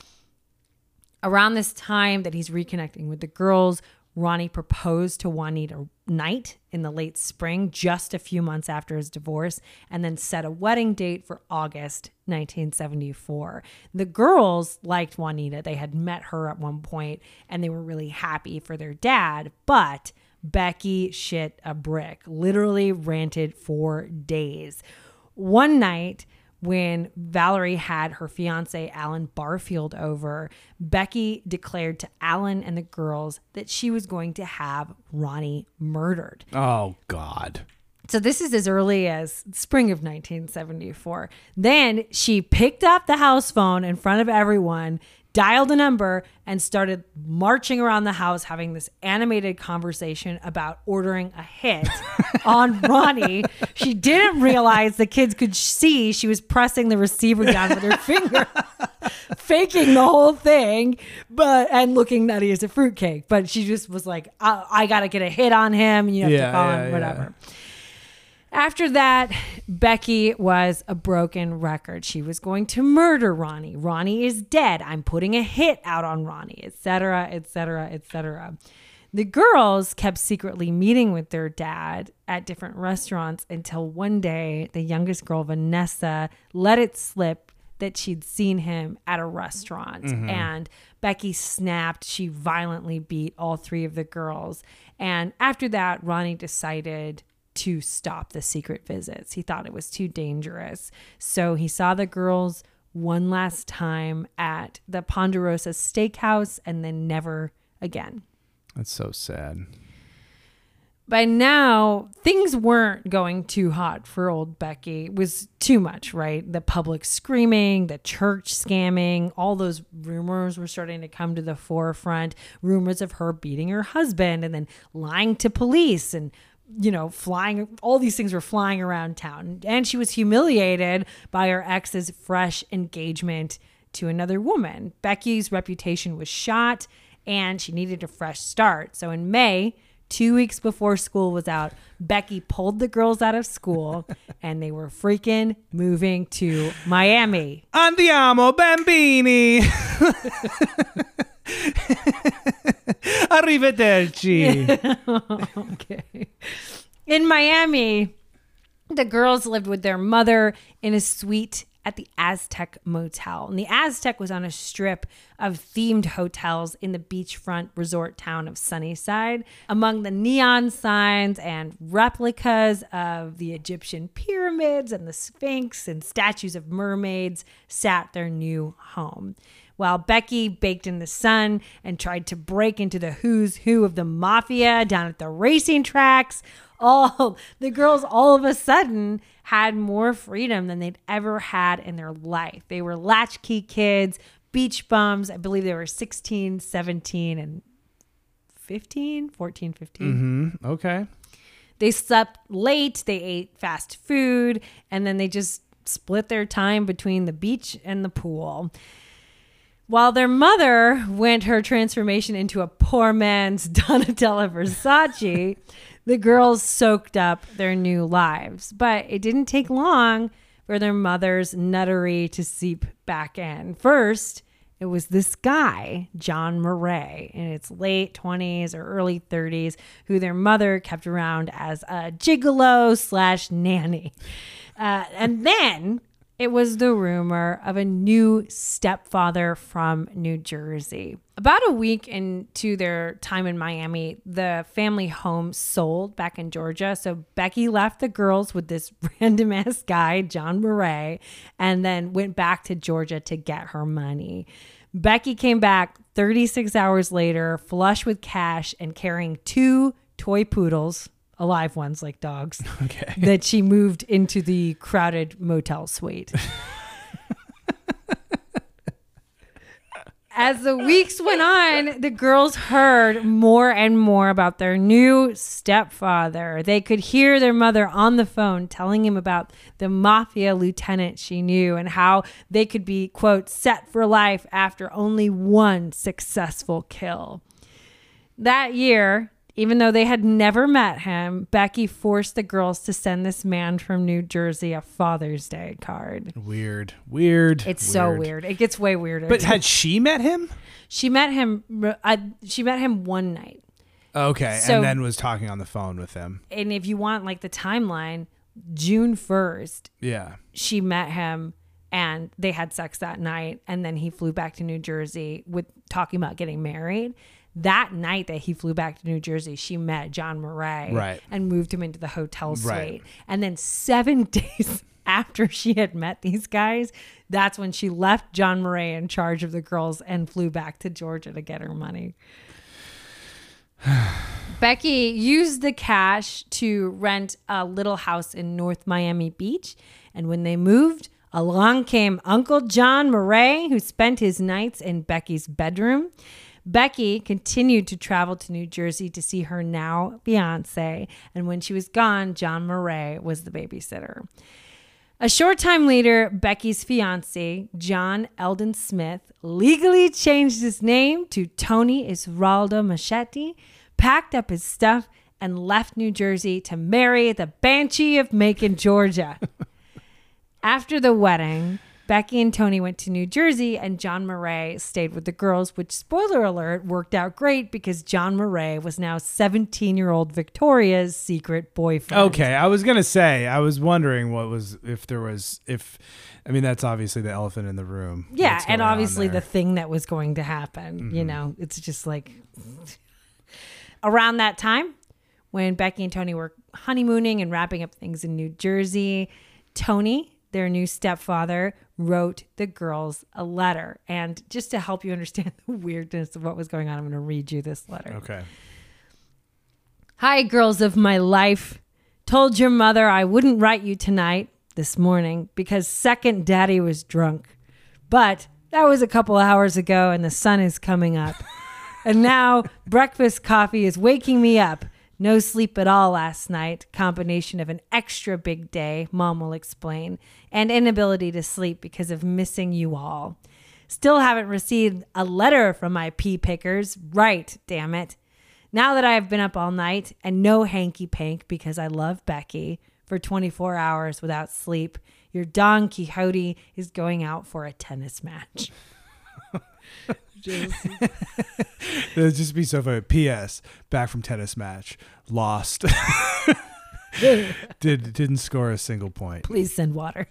Speaker 1: Around this time that he's reconnecting with the girls, Ronnie proposed to Juanita Knight in the late spring, just a few months after his divorce, and then set a wedding date for August 1974. The girls liked Juanita. They had met her at one point, and they were really happy for their dad, but Becky shit a brick, literally ranted for days. One night, when Valerie had her fiance, Alan Barfield, over, Becky declared to Alan and the girls that she was going to have Ronnie murdered.
Speaker 2: Oh, God.
Speaker 1: So this is as early as spring of 1974. Then she picked up the house phone in front of everyone, dialed a number, and started marching around the house having this animated conversation about ordering a hit on Ronnie. She didn't realize the kids could see she was pressing the receiver down with her finger, faking the whole thing, and looking nutty as a fruitcake. But she just was like, I got to get a hit on him. You have to call him, whatever. Yeah. After that, Becky was a broken record. She was going to murder Ronnie. Ronnie is dead. I'm putting a hit out on Ronnie, etc., etc., etc. The girls kept secretly meeting with their dad at different restaurants until one day, the youngest girl, Vanessa, let it slip that she'd seen him at a restaurant. And Becky snapped. She violently beat all three of the girls. And after that, Ronnie decided to stop the secret visits. He thought it was too dangerous. So he saw the girls one last time at the Ponderosa Steakhouse and then never again.
Speaker 2: That's so sad.
Speaker 1: By now, things weren't going too hot for old Becky. It was too much, right? The public screaming, the church scamming, all those rumors were starting to come to the forefront. Rumors of her beating her husband and then lying to police and flying, all these things were flying around town. And she was humiliated by her ex's fresh engagement to another woman. Becky's reputation was shot and she needed a fresh start. So in May, 2 weeks before school was out, Becky pulled the girls out of school and they were freaking moving to Miami.
Speaker 2: Andiamo, bambini. Arrivederci.
Speaker 1: Okay. In Miami, the girls lived with their mother in a suite at the Aztec Motel. And the Aztec was on a strip of themed hotels in the beachfront resort town of Sunnyside. Among the neon signs and replicas of the Egyptian pyramids and the Sphinx and statues of mermaids sat their new home. While Becky baked in the sun and tried to break into the who's who of the mafia down at the racing tracks, the girls all of a sudden had more freedom than they'd ever had in their life. They were latchkey kids, beach bums. I believe they were 16, 17, and 15.
Speaker 2: Okay.
Speaker 1: They slept late, they ate fast food, and then they just split their time between the beach and the pool. While their mother went her transformation into a poor man's Donatella Versace, the girls soaked up their new lives. But it didn't take long for their mother's nuttery to seep back in. First, it was this guy, John Murray, in its late 20s or early 30s, who their mother kept around as a gigolo/nanny. And then it was the rumor of a new stepfather from New Jersey. About a week into their time in Miami, the family home sold back in Georgia. So Becky left the girls with this random ass guy, John Murray, and then went back to Georgia to get her money. Becky came back 36 hours later, flush with cash and carrying 2 toy poodles, alive ones like dogs, that she moved into the crowded motel suite. As the weeks went on, the girls heard more and more about their new stepfather. They could hear their mother on the phone telling him about the mafia lieutenant she knew and how they could be, quote, set for life after only one successful kill. That year, even though they had never met him, Becky forced the girls to send this man from New Jersey a Father's Day card.
Speaker 2: Weird.
Speaker 1: It's so weird. It gets way weirder.
Speaker 2: But had she met him?
Speaker 1: She met him one night.
Speaker 2: Okay,
Speaker 1: So-
Speaker 2: and then was talking on the phone with him.
Speaker 1: And if you want like the timeline, June 1st,
Speaker 2: Yeah.
Speaker 1: she met him and they had sex that night. And then he flew back to New Jersey with talking about getting married. That night that he flew back to New Jersey, she met John Murray
Speaker 2: Right.
Speaker 1: and moved him into the hotel suite.
Speaker 2: Right.
Speaker 1: And then 7 days after she had met these guys, that's when she left John Murray in charge of the girls and flew back to Georgia to get her money. Becky used the cash to rent a little house in North Miami Beach. And when they moved, along came Uncle John Murray, who spent his nights in Becky's bedroom. Becky continued to travel to New Jersey to see her now fiance. And when she was gone, John Murray was the babysitter. A short time later, Becky's fiance, John Eldon Smith, legally changed his name to Tony Israldo Machete, packed up his stuff, and left New Jersey to marry the Banshee of Macon, Georgia. After the wedding, Becky and Tony went to New Jersey and John Murray stayed with the girls, which, spoiler alert, worked out great because John Murray was now 17-year-old Victoria's secret boyfriend.
Speaker 2: Okay, I was going to say, I was wondering I mean, that's obviously the elephant in the room.
Speaker 1: Yeah,
Speaker 2: What's
Speaker 1: and
Speaker 2: going on
Speaker 1: obviously
Speaker 2: there.
Speaker 1: the thing that was going to happen, you know, it's just like around that time when Becky and Tony were honeymooning and wrapping up things in New Jersey, Tony, their new stepfather, wrote the girls a letter. And just to help you understand the weirdness of what was going on, I'm going to read you this letter.
Speaker 2: Okay.
Speaker 1: Hi, girls of my life. Told your mother I wouldn't write you tonight, this morning, because second daddy was drunk. But that was a couple hours ago and the sun is coming up. And now breakfast coffee is waking me up. No sleep at all last night. Combination of an extra big day, Mom will explain, and inability to sleep because of missing you all. Still haven't received a letter from my pea pickers. Right, damn it. Now that I've been up all night and no hanky pank because I love Becky for 24 hours without sleep, your Don Quixote is going out for a tennis match.
Speaker 2: It'd just be so funny. P.S. Back from tennis match. Lost. Didn't score a single point.
Speaker 1: Please send water.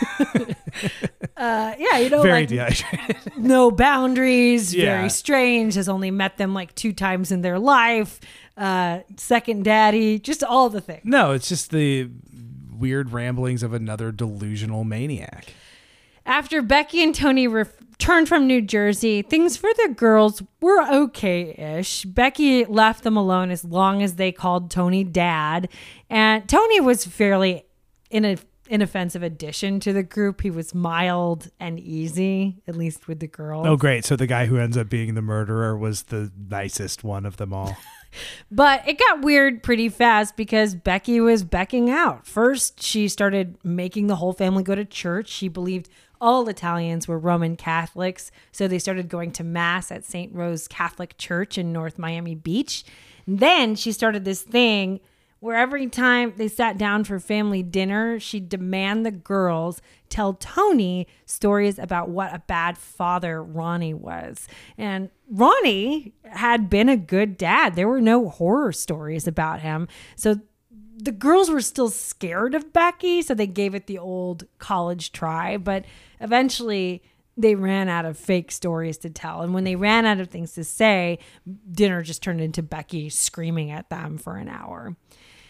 Speaker 1: Yeah, you know,
Speaker 2: Very
Speaker 1: like
Speaker 2: dehydrated.
Speaker 1: no boundaries,
Speaker 2: Yeah.
Speaker 1: very strange, has only met them like 2 times in their life. Second daddy, just all the things.
Speaker 2: No, it's just the weird ramblings of another delusional maniac.
Speaker 1: After Becky and Tony returned from New Jersey, things for the girls were okay-ish. Becky left them alone as long as they called Tony dad. And Tony was fairly inoffensive addition to the group. He was mild and easy, at least with the girls.
Speaker 2: Oh, great. So the guy who ends up being the murderer was the nicest one of them all.
Speaker 1: But it got weird pretty fast because Becky was becking out. First, she started making the whole family go to church. She believed all Italians were Roman Catholics, so they started going to Mass at St. Rose Catholic Church in North Miami Beach. And then she started this thing where every time they sat down for family dinner, she'd demand the girls tell Tony stories about what a bad father Ronnie was. And Ronnie had been a good dad. There were no horror stories about him. So the girls were still scared of Becky, so they gave it the old college try. But eventually they ran out of fake stories to tell. And when they ran out of things to say, dinner just turned into Becky screaming at them for an hour.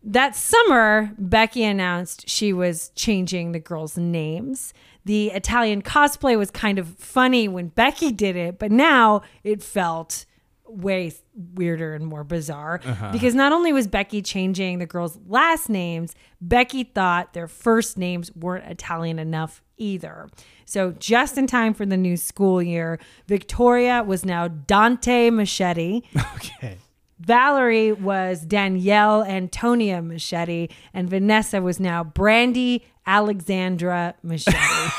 Speaker 1: That summer, Becky announced she was changing the girls' names. The Italian cosplay was kind of funny when Becky did it, but now it felt way weirder and more bizarre because not only was Becky changing the girls' last names, Becky thought their first names weren't Italian enough either. So just in time for the new school year, Victoria was now Dante Machete.
Speaker 2: Okay.
Speaker 1: Valerie was Danielle Antonia Machete, and Vanessa was now Brandy Alexandra Machete.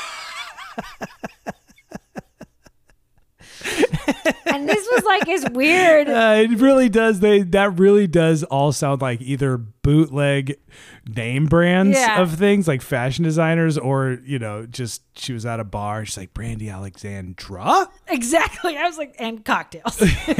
Speaker 1: And this was like as weird.
Speaker 2: It really does. That really does all sound like either bootleg name brands of things like fashion designers, or just she was at a bar. She's like Brandy Alexandra.
Speaker 1: Exactly. I was like, and cocktails.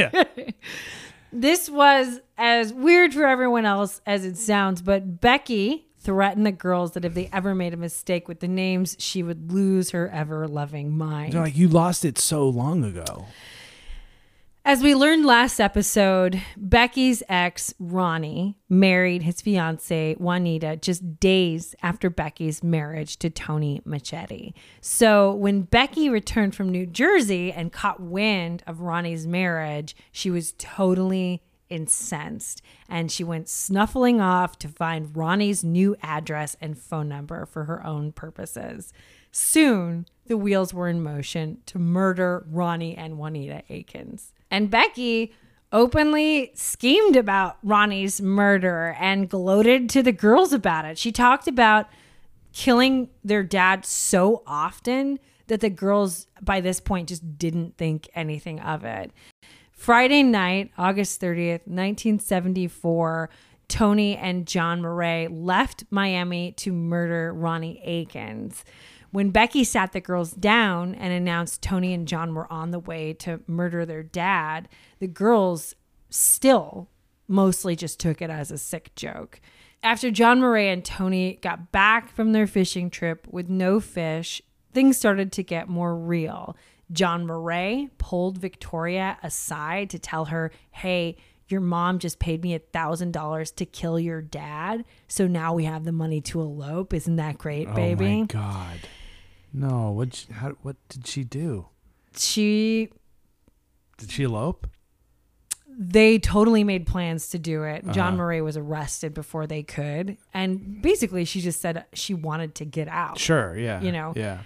Speaker 1: This was as weird for everyone else as it sounds, but Becky threatened the girls that if they ever made a mistake with the names, she would lose her ever-loving mind.
Speaker 2: They're like, you lost it so long ago.
Speaker 1: As we learned last episode, Becky's ex, Ronnie, married his fiancée, Juanita, just days after Becky's marriage to Tony Machete. So when Becky returned from New Jersey and caught wind of Ronnie's marriage, she was totally incensed. And she went snuffling off to find Ronnie's new address and phone number for her own purposes. Soon, the wheels were in motion to murder Ronnie and Juanita Akins. And Becky openly schemed about Ronnie's murder and gloated to the girls about it. She talked about killing their dad so often that the girls by this point just didn't think anything of it. Friday night, August 30th, 1974, Tony and John Murray left Miami to murder Ronnie Akins. When Becky sat the girls down and announced Tony and John were on the way to murder their dad, the girls still mostly just took it as a sick joke. After John Murray and Tony got back from their fishing trip with no fish, things started to get more real. John Murray pulled Victoria aside to tell her, hey, your mom just paid me $1,000 to kill your dad, so now we have the money to elope. Isn't that great, baby?
Speaker 2: Oh, my God. No, what did she do? Did she elope?
Speaker 1: They totally made plans to do it. John Murray was arrested before they could. And basically, she just said she wanted to get out.
Speaker 2: Sure, yeah.
Speaker 1: Yeah.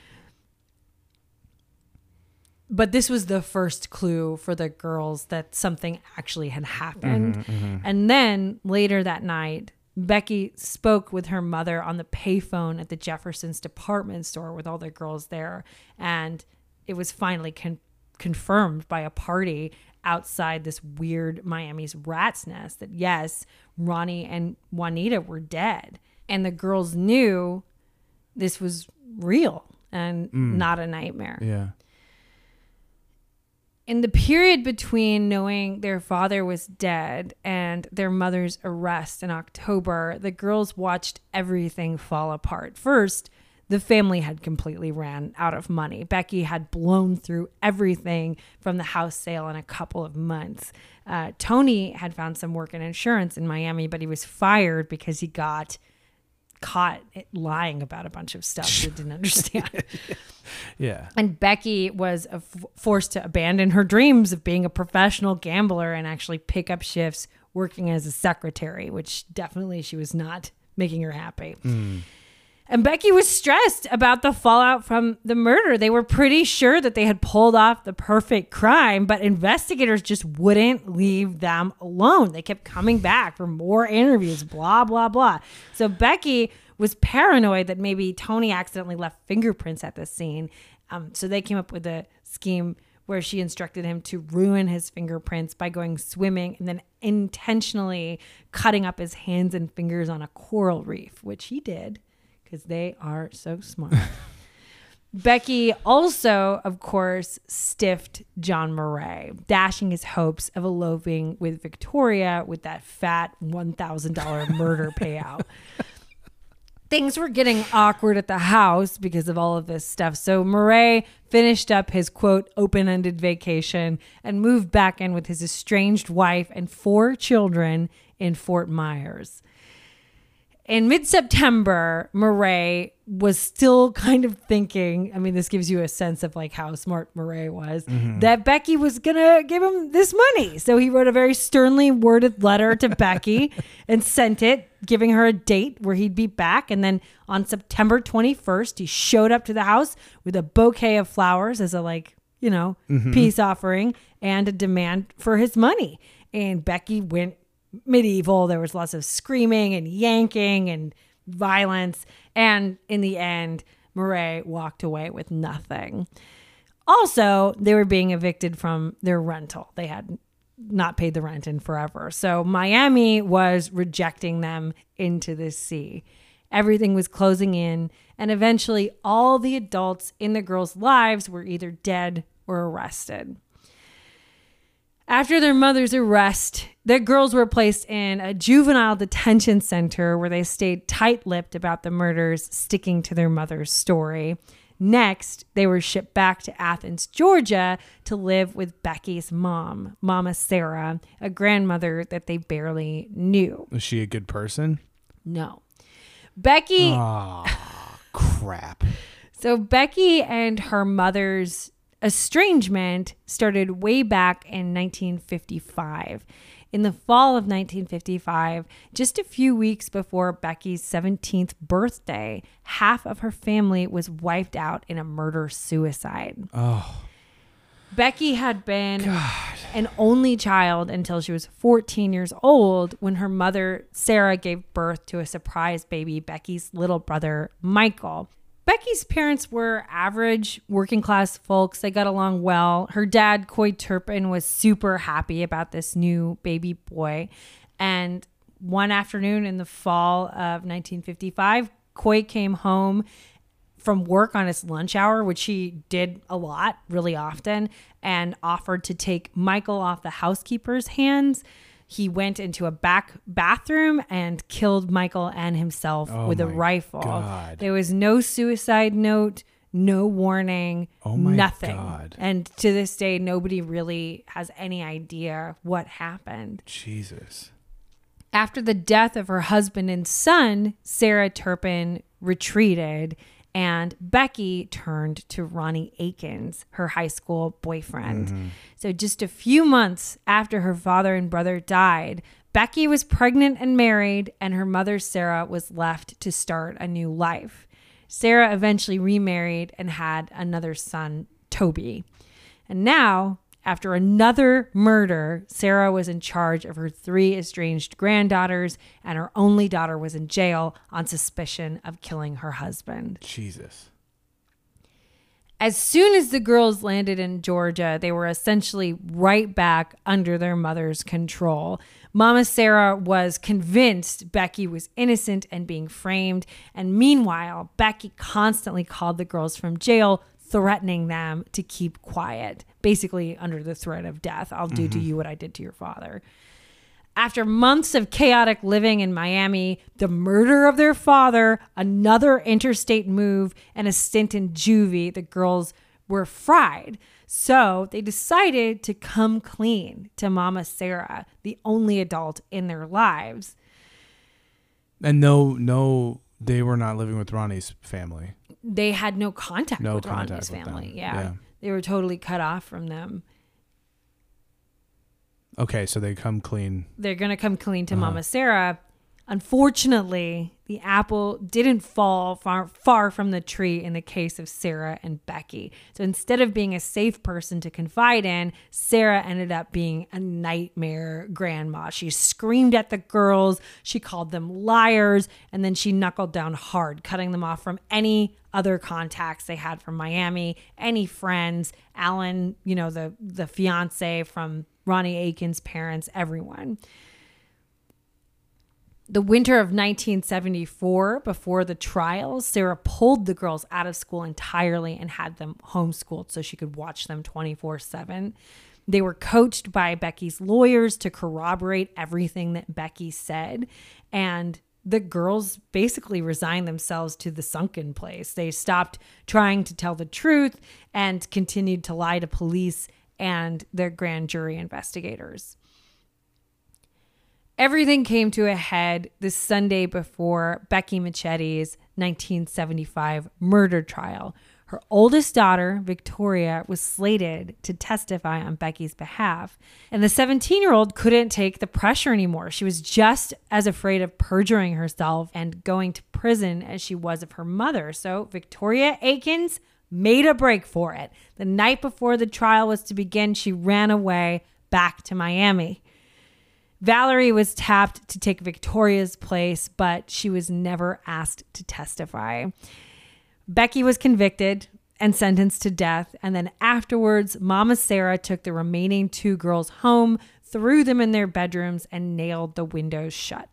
Speaker 1: But this was the first clue for the girls that something actually had happened. And then later that night, Becky spoke with her mother on the payphone at the Jefferson's department store with all the girls there. And it was finally confirmed by a party outside this weird Miami's rat's nest that, yes, Ronnie and Juanita were dead. And the girls knew this was real and not a nightmare.
Speaker 2: Yeah.
Speaker 1: In the period between knowing their father was dead and their mother's arrest in October, the girls watched everything fall apart. First, the family had completely ran out of money. Becky had blown through everything from the house sale in a couple of months. Tony had found some work in insurance in Miami, but he was fired because he got caught lying about a bunch of stuff she didn't understand.
Speaker 2: Yeah.
Speaker 1: And Becky was forced to abandon her dreams of being a professional gambler and actually pick up shifts working as a secretary, which definitely she was not making her happy. And Becky was stressed about the fallout from the murder. They were pretty sure that they had pulled off the perfect crime, but investigators just wouldn't leave them alone. They kept coming back for more interviews, blah, blah, blah. So Becky was paranoid that maybe Tony accidentally left fingerprints at the scene. So they came up with a scheme where she instructed him to ruin his fingerprints by going swimming and then intentionally cutting up his hands and fingers on a coral reef, which he did. Because they are so smart. Becky also, of course, stiffed John Murray, dashing his hopes of eloping with Victoria with that fat $1,000 murder payout. Things were getting awkward at the house because of all of this stuff. So Murray finished up his, quote, open-ended vacation and moved back in with his estranged wife and 4 children in Fort Myers. In mid-September, Murray was still kind of thinking, I mean, this gives you a sense of like how smart Murray was, that Becky was going to give him this money. So he wrote a very sternly worded letter to Becky and sent it, giving her a date where he'd be back. And then on September 21st, he showed up to the house with a bouquet of flowers as a peace offering and a demand for his money. And Becky went medieval. There was lots of screaming and yanking and violence. And in the end, Murray walked away with nothing. Also, they were being evicted from their rental. They had not paid the rent in forever. So Miami was rejecting them into the sea. Everything was closing in. And eventually, all the adults in the girls' lives were either dead or arrested. After their mother's arrest, the girls were placed in a juvenile detention center where they stayed tight-lipped about the murders, sticking to their mother's story. Next, they were shipped back to Athens, Georgia, to live with Becky's mom, Mama Sarah, a grandmother that they barely knew.
Speaker 2: Was she a good person?
Speaker 1: No. Becky...
Speaker 2: Oh, crap.
Speaker 1: So Becky and her mother's estrangement started way back in 1955. In the fall of 1955, just a few weeks before Becky's 17th birthday, half of her family was wiped out in a murder-suicide.
Speaker 2: Oh.
Speaker 1: Becky had been an only child until she was 14 years old when her mother, Sarah, gave birth to a surprise baby, Becky's little brother, Michael. Becky's parents were average working class folks. They got along well. Her dad, Coy Turpin, was super happy about this new baby boy. And one afternoon in the fall of 1955, Coy came home from work on his lunch hour, which he did a lot, really often, and offered to take Michael off the housekeeper's hands. He went into a back bathroom and killed Michael and himself with a rifle.
Speaker 2: God.
Speaker 1: There was no suicide note, no warning, nothing.
Speaker 2: God.
Speaker 1: And to this day, nobody really has any idea what happened.
Speaker 2: Jesus.
Speaker 1: After the death of her husband and son, Sarah Turpin retreated, and Becky turned to Ronnie Akins, her high school boyfriend. So just a few months after her father and brother died, Becky was pregnant and married, and her mother, Sarah, was left to start a new life. Sarah eventually remarried and had another son, Toby. And now, after another murder, Sarah was in charge of her 3 estranged granddaughters, and her only daughter was in jail on suspicion of killing her husband.
Speaker 2: Jesus.
Speaker 1: As soon as the girls landed in Georgia, they were essentially right back under their mother's control. Mama Sarah was convinced Becky was innocent and being framed. And meanwhile, Becky constantly called the girls from jail, threatening them to keep quiet, basically under the threat of death. I'll do to you what I did to your father. After months of chaotic living in Miami, the murder of their father, another interstate move, and a stint in juvie, the girls were fried. So they decided to come clean to Mama Sarah, the only adult in their lives.
Speaker 2: And no, they were not living with Ronnie's family.
Speaker 1: They had no contact with
Speaker 2: contact
Speaker 1: Ronnie's
Speaker 2: with
Speaker 1: family.
Speaker 2: them.
Speaker 1: Yeah. They were totally cut off from them.
Speaker 2: Okay, so they come clean.
Speaker 1: They're going to come clean to Mama Sarah. Unfortunately, the apple didn't fall far from the tree in the case of Sarah and Becky. So instead of being a safe person to confide in, Sarah ended up being a nightmare grandma. She screamed at the girls, she called them liars, and then she knuckled down hard, cutting them off from any other contacts they had from Miami, any friends, Alan, the fiance from Ronnie Akins' parents, everyone. The winter of 1974, before the trials, Sarah pulled the girls out of school entirely and had them homeschooled so she could watch them 24/7. They were coached by Becky's lawyers to corroborate everything that Becky said. And the girls basically resigned themselves to the sunken place. They stopped trying to tell the truth and continued to lie to police and their grand jury investigators. Everything came to a head this Sunday before Becky Machetti's 1975 murder trial. Her oldest daughter, Victoria, was slated to testify on Becky's behalf. And the 17-year-old couldn't take the pressure anymore. She was just as afraid of perjuring herself and going to prison as she was of her mother. So Victoria Aikens made a break for it. The night before the trial was to begin, she ran away back to Miami. Valerie was tapped to take Victoria's place, but she was never asked to testify. Becky was convicted and sentenced to death. And then afterwards, Mama Sarah took the remaining 2 girls home, threw them in their bedrooms, and nailed the windows shut.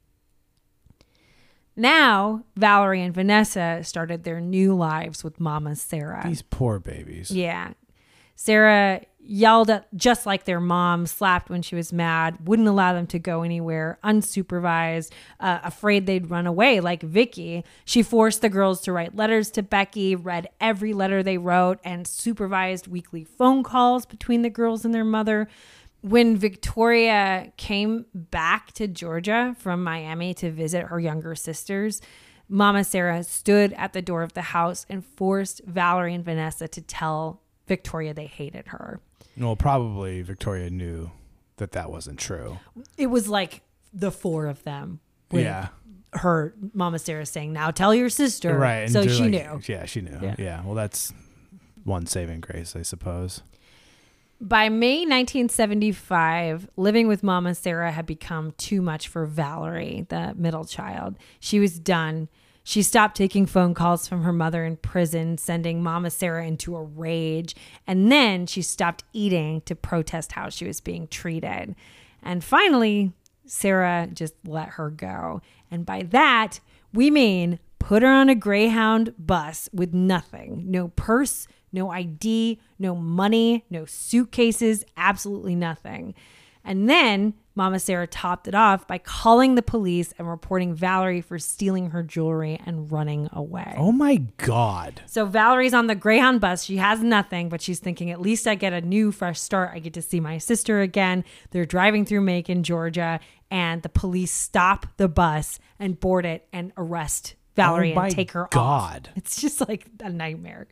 Speaker 1: Now, Valerie and Vanessa started their new lives with Mama Sarah.
Speaker 2: These poor babies.
Speaker 1: Yeah. Sarah yelled at just like their mom, slapped when she was mad, wouldn't allow them to go anywhere, unsupervised, afraid they'd run away like Vicky. She forced the girls to write letters to Becky, read every letter they wrote, and supervised weekly phone calls between the girls and their mother. When Victoria came back to Georgia from Miami to visit her younger sisters, Mama Sarah stood at the door of the house and forced Valerie and Vanessa to tell Victoria they hated her.
Speaker 2: Well, probably Victoria knew that wasn't true.
Speaker 1: It was like the 4 of them. With
Speaker 2: Yeah.
Speaker 1: her Mama Sarah saying, now tell your sister.
Speaker 2: Right. And
Speaker 1: So she
Speaker 2: like,
Speaker 1: knew.
Speaker 2: Yeah, she knew.
Speaker 1: Yeah.
Speaker 2: Yeah. Well, that's one saving grace, I suppose.
Speaker 1: By May 1975, living with Mama Sarah had become too much for Valerie, the middle child. She was done. She stopped taking phone calls from her mother in prison, sending Mama Sarah into a rage. And then she stopped eating to protest how she was being treated. And finally, Sarah just let her go. And by that, we mean put her on a Greyhound bus with nothing. No purse, no ID, no money, no suitcases, absolutely nothing. And then Mama Sarah topped it off by calling the police and reporting Valerie for stealing her jewelry and running away.
Speaker 2: Oh my God.
Speaker 1: So Valerie's on the Greyhound bus. She has nothing, but she's thinking, at least I get a new fresh start. I get to see my sister again. They're driving through Macon, Georgia, and the police stop the bus and board it and arrest Valerie and take her off. It's just like a nightmare.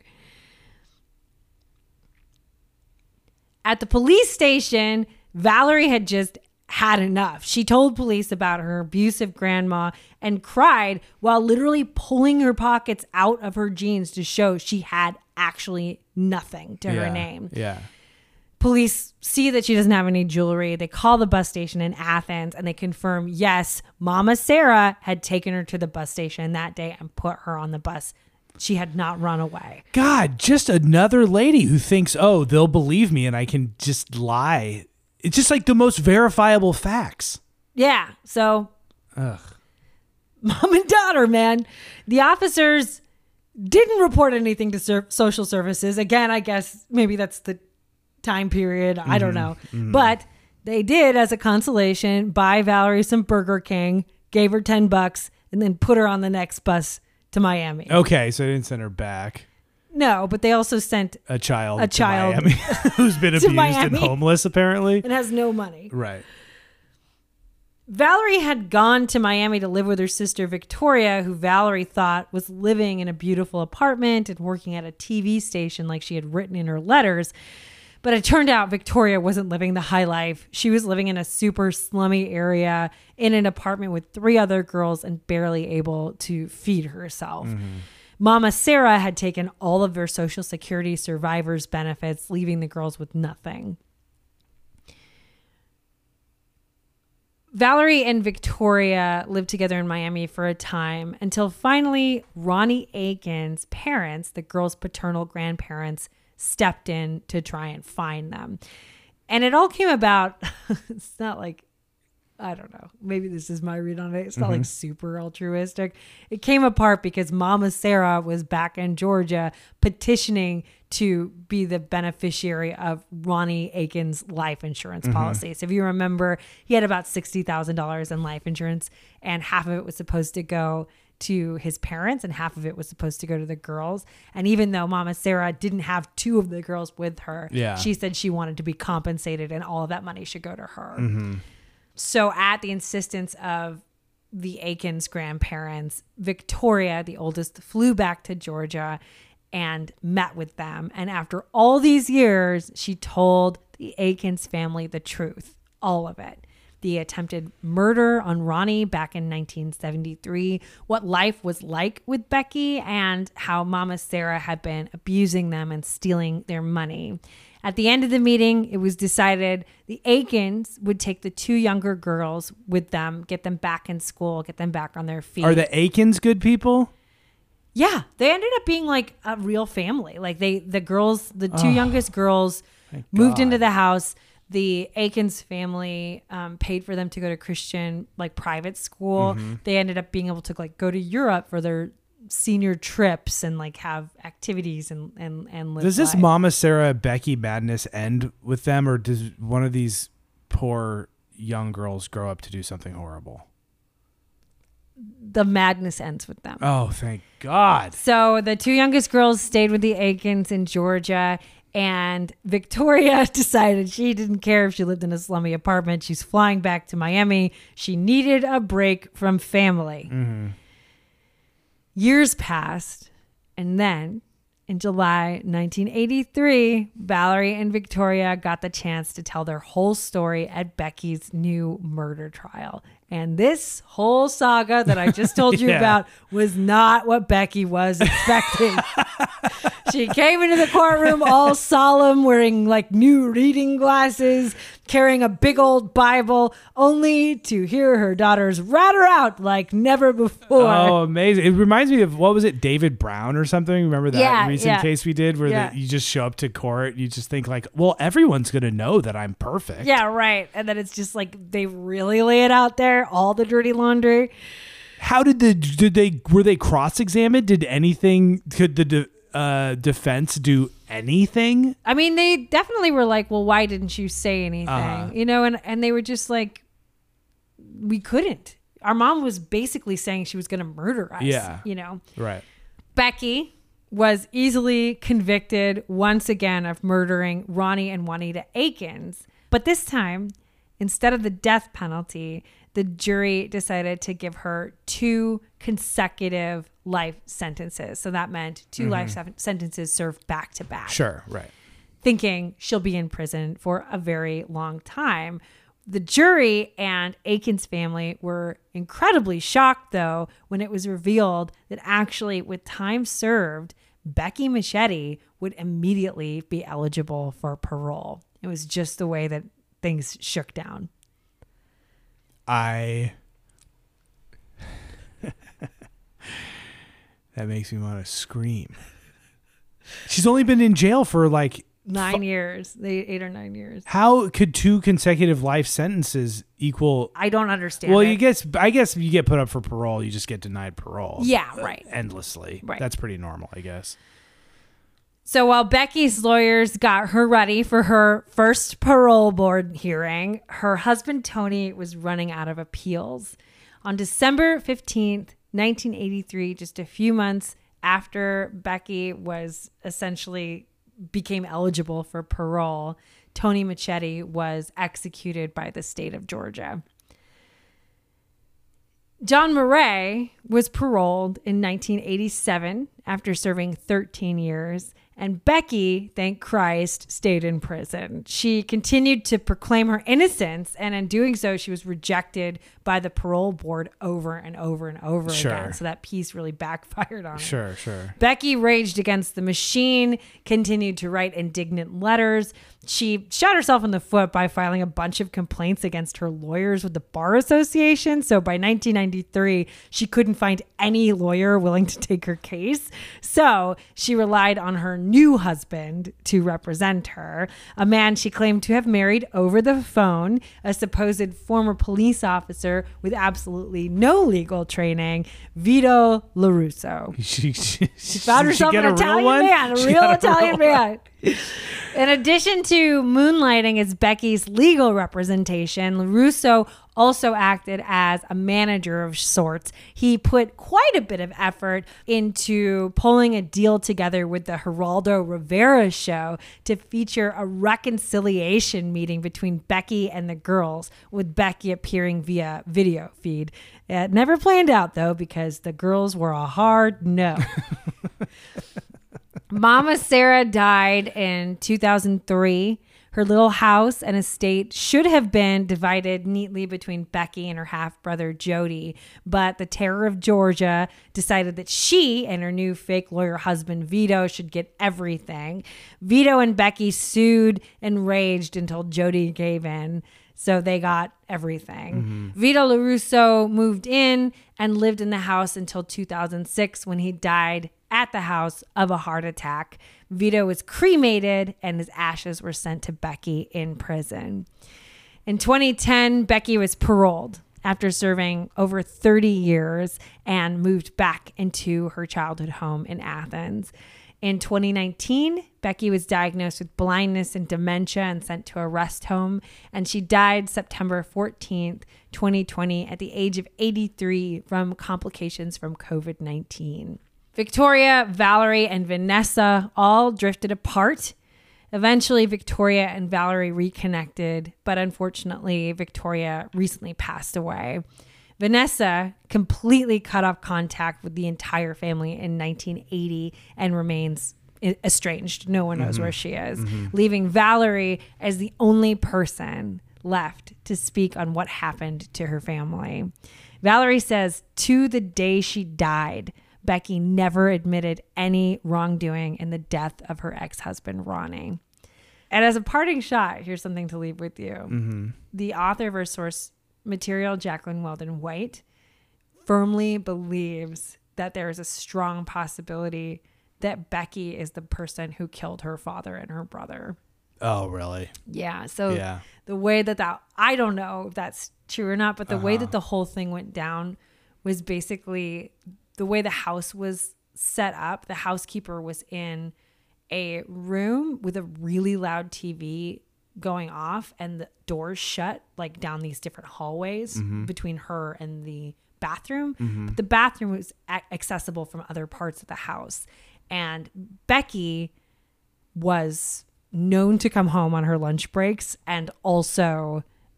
Speaker 1: At the police station, Valerie had just had enough. She told police about her abusive grandma and cried while literally pulling her pockets out of her jeans to show she had actually nothing to her name.
Speaker 2: Yeah.
Speaker 1: Police see that she doesn't have any jewelry. They call the bus station in Athens and they confirm, yes, Mama Sarah had taken her to the bus station that day and put her on the bus. She had not run away.
Speaker 2: God, just another lady who thinks, oh, they'll believe me and I can just lie. It's just like the most verifiable facts.
Speaker 1: Yeah. So,
Speaker 2: Ugh.
Speaker 1: Mom and daughter, man. The officers didn't report anything to social services. Again, I guess maybe that's the time period. I don't know. But they did, as a consolation, buy Valerie some Burger King, gave her $10, and then put her on the next bus to Miami.
Speaker 2: Okay, so they didn't send her back.
Speaker 1: No, but they also sent
Speaker 2: A child
Speaker 1: to
Speaker 2: Miami who's been abused and
Speaker 1: Miami.
Speaker 2: homeless, apparently.
Speaker 1: and has no money.
Speaker 2: Right.
Speaker 1: Valerie had gone to Miami to live with her sister Victoria, who Valerie thought was living in a beautiful apartment and working at a TV station like she had written in her letters. But it turned out Victoria wasn't living the high life. She was living in a super slummy area in an apartment with 3 other girls and barely able to feed herself. Mama Sarah had taken all of their Social Security survivors' benefits, leaving the girls with nothing. Valerie and Victoria lived together in Miami for a time until finally Ronnie Aiken's parents, the girls' paternal grandparents, stepped in to try and find them. And it all came about, it's not like, I don't know, maybe this is my read on it. It's not like super altruistic. It came apart because Mama Sarah was back in Georgia petitioning to be the beneficiary of Ronnie Aiken's life insurance policy. So if you remember, he had about $60,000 in life insurance and half of it was supposed to go to his parents and half of it was supposed to go to the girls. And even though Mama Sarah didn't have 2 of the girls with her, she said she wanted to be compensated and all of that money should go to her. So at the insistence of the Aikens grandparents, Victoria, the oldest, flew back to Georgia and met with them. And after all these years, she told the Aikens family the truth, all of it. The attempted murder on Ronnie back in 1973, what life was like with Becky, and how Mama Sarah had been abusing them and stealing their money. At the end of the meeting, it was decided the Aikens would take the two younger girls with them, get them back in school, get them back on their feet.
Speaker 2: Are the Aikens good people?
Speaker 1: Yeah, they ended up being like a real family. Like the two youngest girls moved into the house. The Aikens family paid for them to go to Christian like private school. Mm-hmm. They ended up being able to like go to Europe for their senior trips and like have activities and live
Speaker 2: Does this
Speaker 1: life.
Speaker 2: Mama Sarah Becky madness end with them, or does one of these poor young girls grow up to do something horrible?
Speaker 1: The madness ends with them.
Speaker 2: Oh, thank God.
Speaker 1: So the two youngest girls stayed with the Aikens in Georgia, and Victoria decided she didn't care if she lived in a slummy apartment. She's flying back to Miami. She needed a break from family.
Speaker 2: Mm-hmm.
Speaker 1: Years passed, and then in July 1983, Valerie and Victoria got the chance to tell their whole story at Becky's new murder trial. And this whole saga that I just told you about was not what Becky was expecting. She came into the courtroom all solemn, wearing like new reading glasses, carrying a big old Bible, only to hear her daughters rat her out like never before.
Speaker 2: Oh, amazing. It reminds me of, what was it, David Brown or something? Remember that recent case we did where you just show up to court, you just think like, well, everyone's going to know that I'm perfect.
Speaker 1: Yeah, right. And then it's just like they really lay it out there, all the dirty laundry.
Speaker 2: How were they cross-examined? Could the defense do anything?
Speaker 1: I mean, they definitely were like, well, why didn't you say anything? You know, and they were just like, we couldn't. Our mom was basically saying she was going to murder us.
Speaker 2: Yeah.
Speaker 1: You know?
Speaker 2: Right.
Speaker 1: Becky was easily convicted once again of murdering Ronnie and Juanita Aikens. But this time, instead of the death penalty, the jury decided to give her 2 consecutive life sentences. So that meant 2 life sentences served back to back.
Speaker 2: Sure, right.
Speaker 1: Thinking she'll be in prison for a very long time. The jury and Aikens' family were incredibly shocked, though, when it was revealed that actually, with time served, Becky Machete would immediately be eligible for parole. It was just the way that things shook down.
Speaker 2: That makes me want to scream. She's only been in jail for like
Speaker 1: 9 years, 8 or 9 years.
Speaker 2: How could 2 consecutive life sentences equal?
Speaker 1: I don't understand.
Speaker 2: Well, I guess you get put up for parole, you just get denied parole.
Speaker 1: Yeah, right.
Speaker 2: Endlessly.
Speaker 1: Right.
Speaker 2: That's pretty normal, I guess.
Speaker 1: So while Becky's lawyers got her ready for her first parole board hearing, her husband Tony was running out of appeals. On December 15th, 1983, just a few months after Becky was essentially became eligible for parole, Tony Machete was executed by the state of Georgia. John Murray was paroled in 1987 after serving 13 years. And Becky, thank Christ, stayed in prison. She continued to proclaim her innocence, and in doing so, she was rejected by the parole board over and over and over again. So that piece really backfired on her.
Speaker 2: Sure.
Speaker 1: Becky raged against the machine, continued to write indignant letters. She shot herself in the foot by filing a bunch of complaints against her lawyers with the Bar Association. So by 1993, she couldn't find any lawyer willing to take her case. So she relied on her new husband to represent her, a man she claimed to have married over the phone, a supposed former police officer with absolutely no legal training, Vito LaRusso.
Speaker 2: She
Speaker 1: found herself an Italian man, a real Italian man. In addition to moonlighting as Becky's legal representation, LaRusso also acted as a manager of sorts. He put quite a bit of effort into pulling a deal together with the Geraldo Rivera show to feature a reconciliation meeting between Becky and the girls, with Becky appearing via video feed. It never planned out, though, because the girls were a hard no. Mama Sarah died in 2003. Her little house and estate should have been divided neatly between Becky and her half-brother Jody, but the Terror of Georgia decided that she and her new fake lawyer husband Vito should get everything. Vito and Becky sued and raged until Jody gave in, so they got everything. Vito LaRusso moved in and lived in the house until 2006, when he died at the house of a heart attack. Vito was cremated and his ashes were sent to Becky in prison. In 2010, Becky was paroled after serving over 30 years and moved back into her childhood home in Athens. In 2019, Becky was diagnosed with blindness and dementia and sent to a rest home, and she died September 14th, 2020 at the age of 83 from complications from COVID-19. Victoria, Valerie, and Vanessa all drifted apart. Eventually, Victoria and Valerie reconnected, but unfortunately, Victoria recently passed away. Vanessa completely cut off contact with the entire family in 1980 and remains estranged. No one knows where she is, leaving Valerie as the only person left to speak on what happened to her family. Valerie says, to the day she died, Becky never admitted any wrongdoing in the death of her ex-husband, Ronnie. And as a parting shot, here's something to leave with you. The author of her source material, Jacqueline Weldon White, firmly believes that there is a strong possibility that Becky is the person who killed her father and her brother.
Speaker 2: Oh, really?
Speaker 1: Yeah. So the way that I don't know if that's true or not, but the way that the whole thing went down was basically the way the house was set up. The housekeeper was in a room with a really loud TV going off and the doors shut like down these different hallways between her and the bathroom. But the bathroom was accessible from other parts of the house. And Becky was known to come home on her lunch breaks and also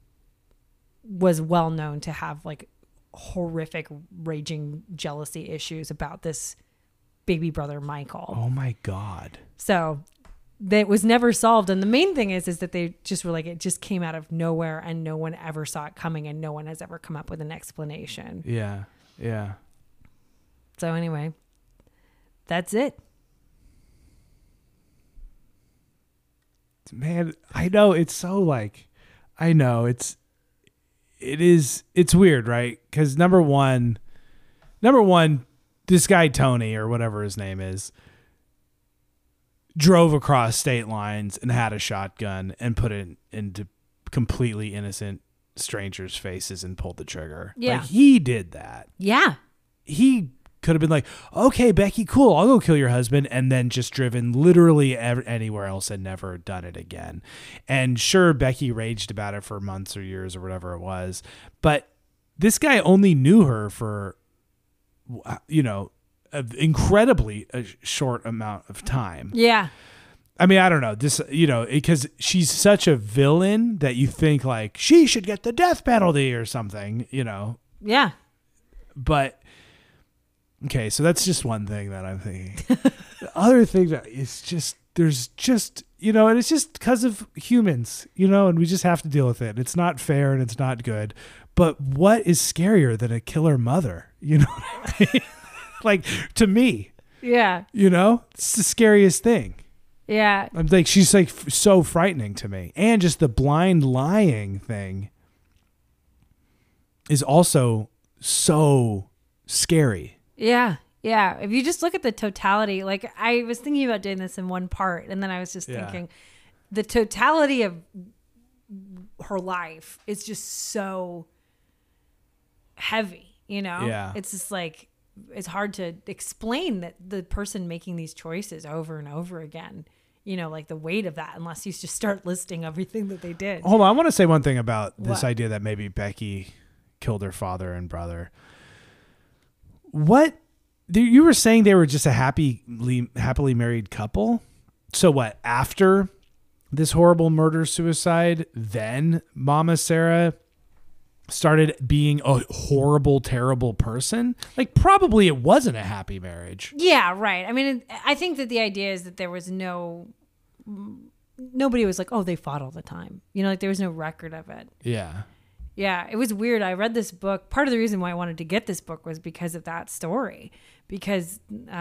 Speaker 1: was well known to have like horrific raging jealousy issues about this baby brother Michael.
Speaker 2: Oh my God.
Speaker 1: So that was never solved. And the main thing is that they just were like, it just came out of nowhere and no one ever saw it coming and no one has ever come up with an explanation.
Speaker 2: Yeah. Yeah.
Speaker 1: So anyway, that's it.
Speaker 2: Man, I know it's so like, I know it's weird, right? Because number one, this guy, Tony, or whatever his name is, drove across state lines and had a shotgun and put it into completely innocent strangers' faces and pulled the trigger.
Speaker 1: Yeah.
Speaker 2: Like, he did that.
Speaker 1: Yeah.
Speaker 2: He could have been like, okay, Becky, cool, I'll go kill your husband, and then just driven literally anywhere else and never done it again. And sure, Becky raged about it for months or years or whatever it was, but this guy only knew her for, an incredibly short amount of time.
Speaker 1: Yeah.
Speaker 2: I mean, I don't know, this, because she's such a villain that you think like she should get the death penalty or something,
Speaker 1: Yeah.
Speaker 2: But okay, so that's just one thing that I'm thinking. The other thing that is just, there's just, and it's just because of humans, and we just have to deal with it. It's not fair and it's not good. But what is scarier than a killer mother? You know what I mean? Like, to me,
Speaker 1: Yeah.
Speaker 2: it's the scariest thing.
Speaker 1: Yeah.
Speaker 2: I'm like, she's like so frightening to me. And just the blind lying thing is also so scary.
Speaker 1: Yeah. Yeah. If you just look at the totality, like I was thinking about doing this in one part and then I was just thinking the totality of her life is just so heavy,
Speaker 2: Yeah.
Speaker 1: It's just like, it's hard to explain that the person making these choices over and over again like the weight of that unless you just start listing everything that they did.
Speaker 2: Hold on. I want to say one thing about this
Speaker 1: What?
Speaker 2: idea that maybe Becky killed her father and brother. What? You were saying they were just a happily married couple? So what? After this horrible murder-suicide, then Mama Sarah started being a horrible, terrible person? Like, probably it wasn't a happy marriage.
Speaker 1: Yeah, right. I mean, I think that the idea is that there was nobody was like, oh, they fought all the time. Like there was no record of it.
Speaker 2: Yeah.
Speaker 1: Yeah, it was weird. I read this book. Part of the reason why I wanted to get this book was because of that story. Because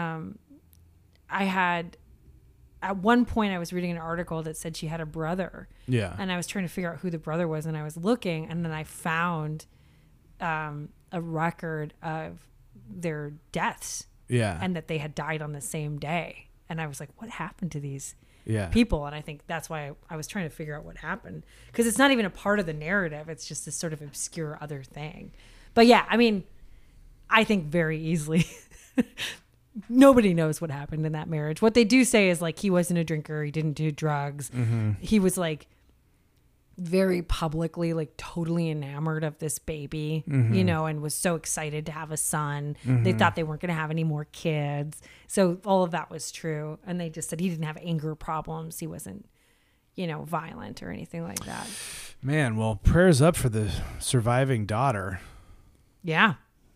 Speaker 1: at one point I was reading an article that said she had a brother.
Speaker 2: Yeah.
Speaker 1: And I was trying to figure out who the brother was, and I was looking, and then I found a record of their deaths.
Speaker 2: Yeah.
Speaker 1: And that they had died on the same day. And I was like, what happened to these
Speaker 2: Yeah.
Speaker 1: people? And I think that's why I was trying to figure out what happened, because it's not even a part of the narrative. It's just this sort of obscure other thing. But yeah, I mean, I think very easily nobody knows what happened in that marriage. What they do say is like, he wasn't a drinker. He didn't do drugs.
Speaker 2: Mm-hmm.
Speaker 1: He was like very publicly, like totally enamored of this baby, and was so excited to have a son. They thought they weren't going to have any more kids. So all of that was true. And they just said he didn't have anger problems. He wasn't, violent or anything like that.
Speaker 2: Man, well, prayers up for the surviving daughter.
Speaker 1: Yeah.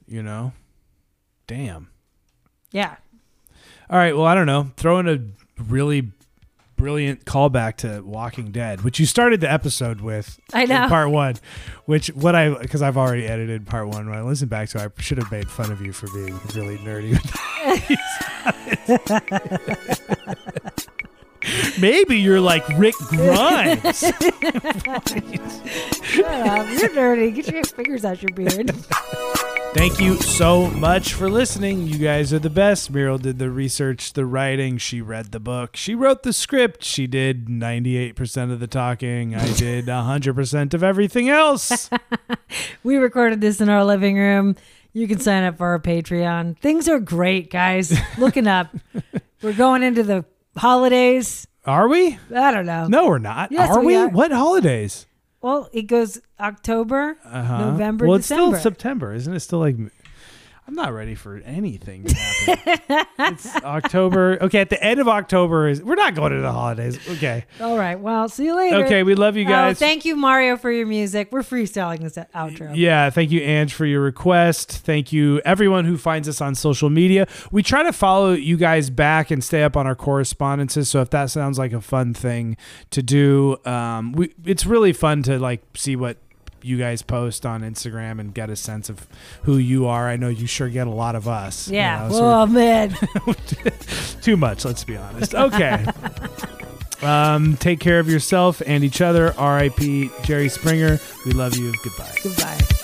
Speaker 2: Damn.
Speaker 1: Yeah.
Speaker 2: All right. Well, I don't know. Throw in a really brilliant callback to Walking Dead, which you started the episode with.
Speaker 1: I know.
Speaker 2: In part 1, because I've already edited part 1. When I listened back to it, I should have made fun of you for being really nerdy with that. Maybe you're like Rick Grimes.
Speaker 1: Shut up. You're dirty. Get your fingers out your beard.
Speaker 2: Thank you so much for listening. You guys are the best. Muriel did the research, the writing. She read the book. She wrote the script. She did 98% of the talking. I did 100% of everything else.
Speaker 1: We recorded this in our living room. You can sign up for our Patreon. Things are great, guys. Looking up. We're going into the holidays.
Speaker 2: Are we?
Speaker 1: I don't know.
Speaker 2: No, we're not.
Speaker 1: Yes,
Speaker 2: are
Speaker 1: we
Speaker 2: we?
Speaker 1: are.
Speaker 2: What holidays?
Speaker 1: Well, it goes October, November,
Speaker 2: well, it's
Speaker 1: December.
Speaker 2: still September, isn't it? Still like, I'm not ready for anything to happen. It's October. Okay, at the end of October we're not going to the holidays. Okay.
Speaker 1: All right. Well, see you later.
Speaker 2: Okay, we love you guys.
Speaker 1: Thank you, Mario, for your music. We're freestyling this outro.
Speaker 2: Yeah, thank you, Ange, for your request. Thank you, everyone who finds us on social media. We try to follow you guys back and stay up on our correspondences. So if that sounds like a fun thing to do, it's really fun to like see what you guys post on Instagram and get a sense of who you are. I know you sure get a lot of us.
Speaker 1: Yeah.
Speaker 2: So
Speaker 1: Man.
Speaker 2: too much, let's be honest. Okay. Take care of yourself and each other. R.I.P. Jerry Springer. We love you. Goodbye.
Speaker 1: Goodbye.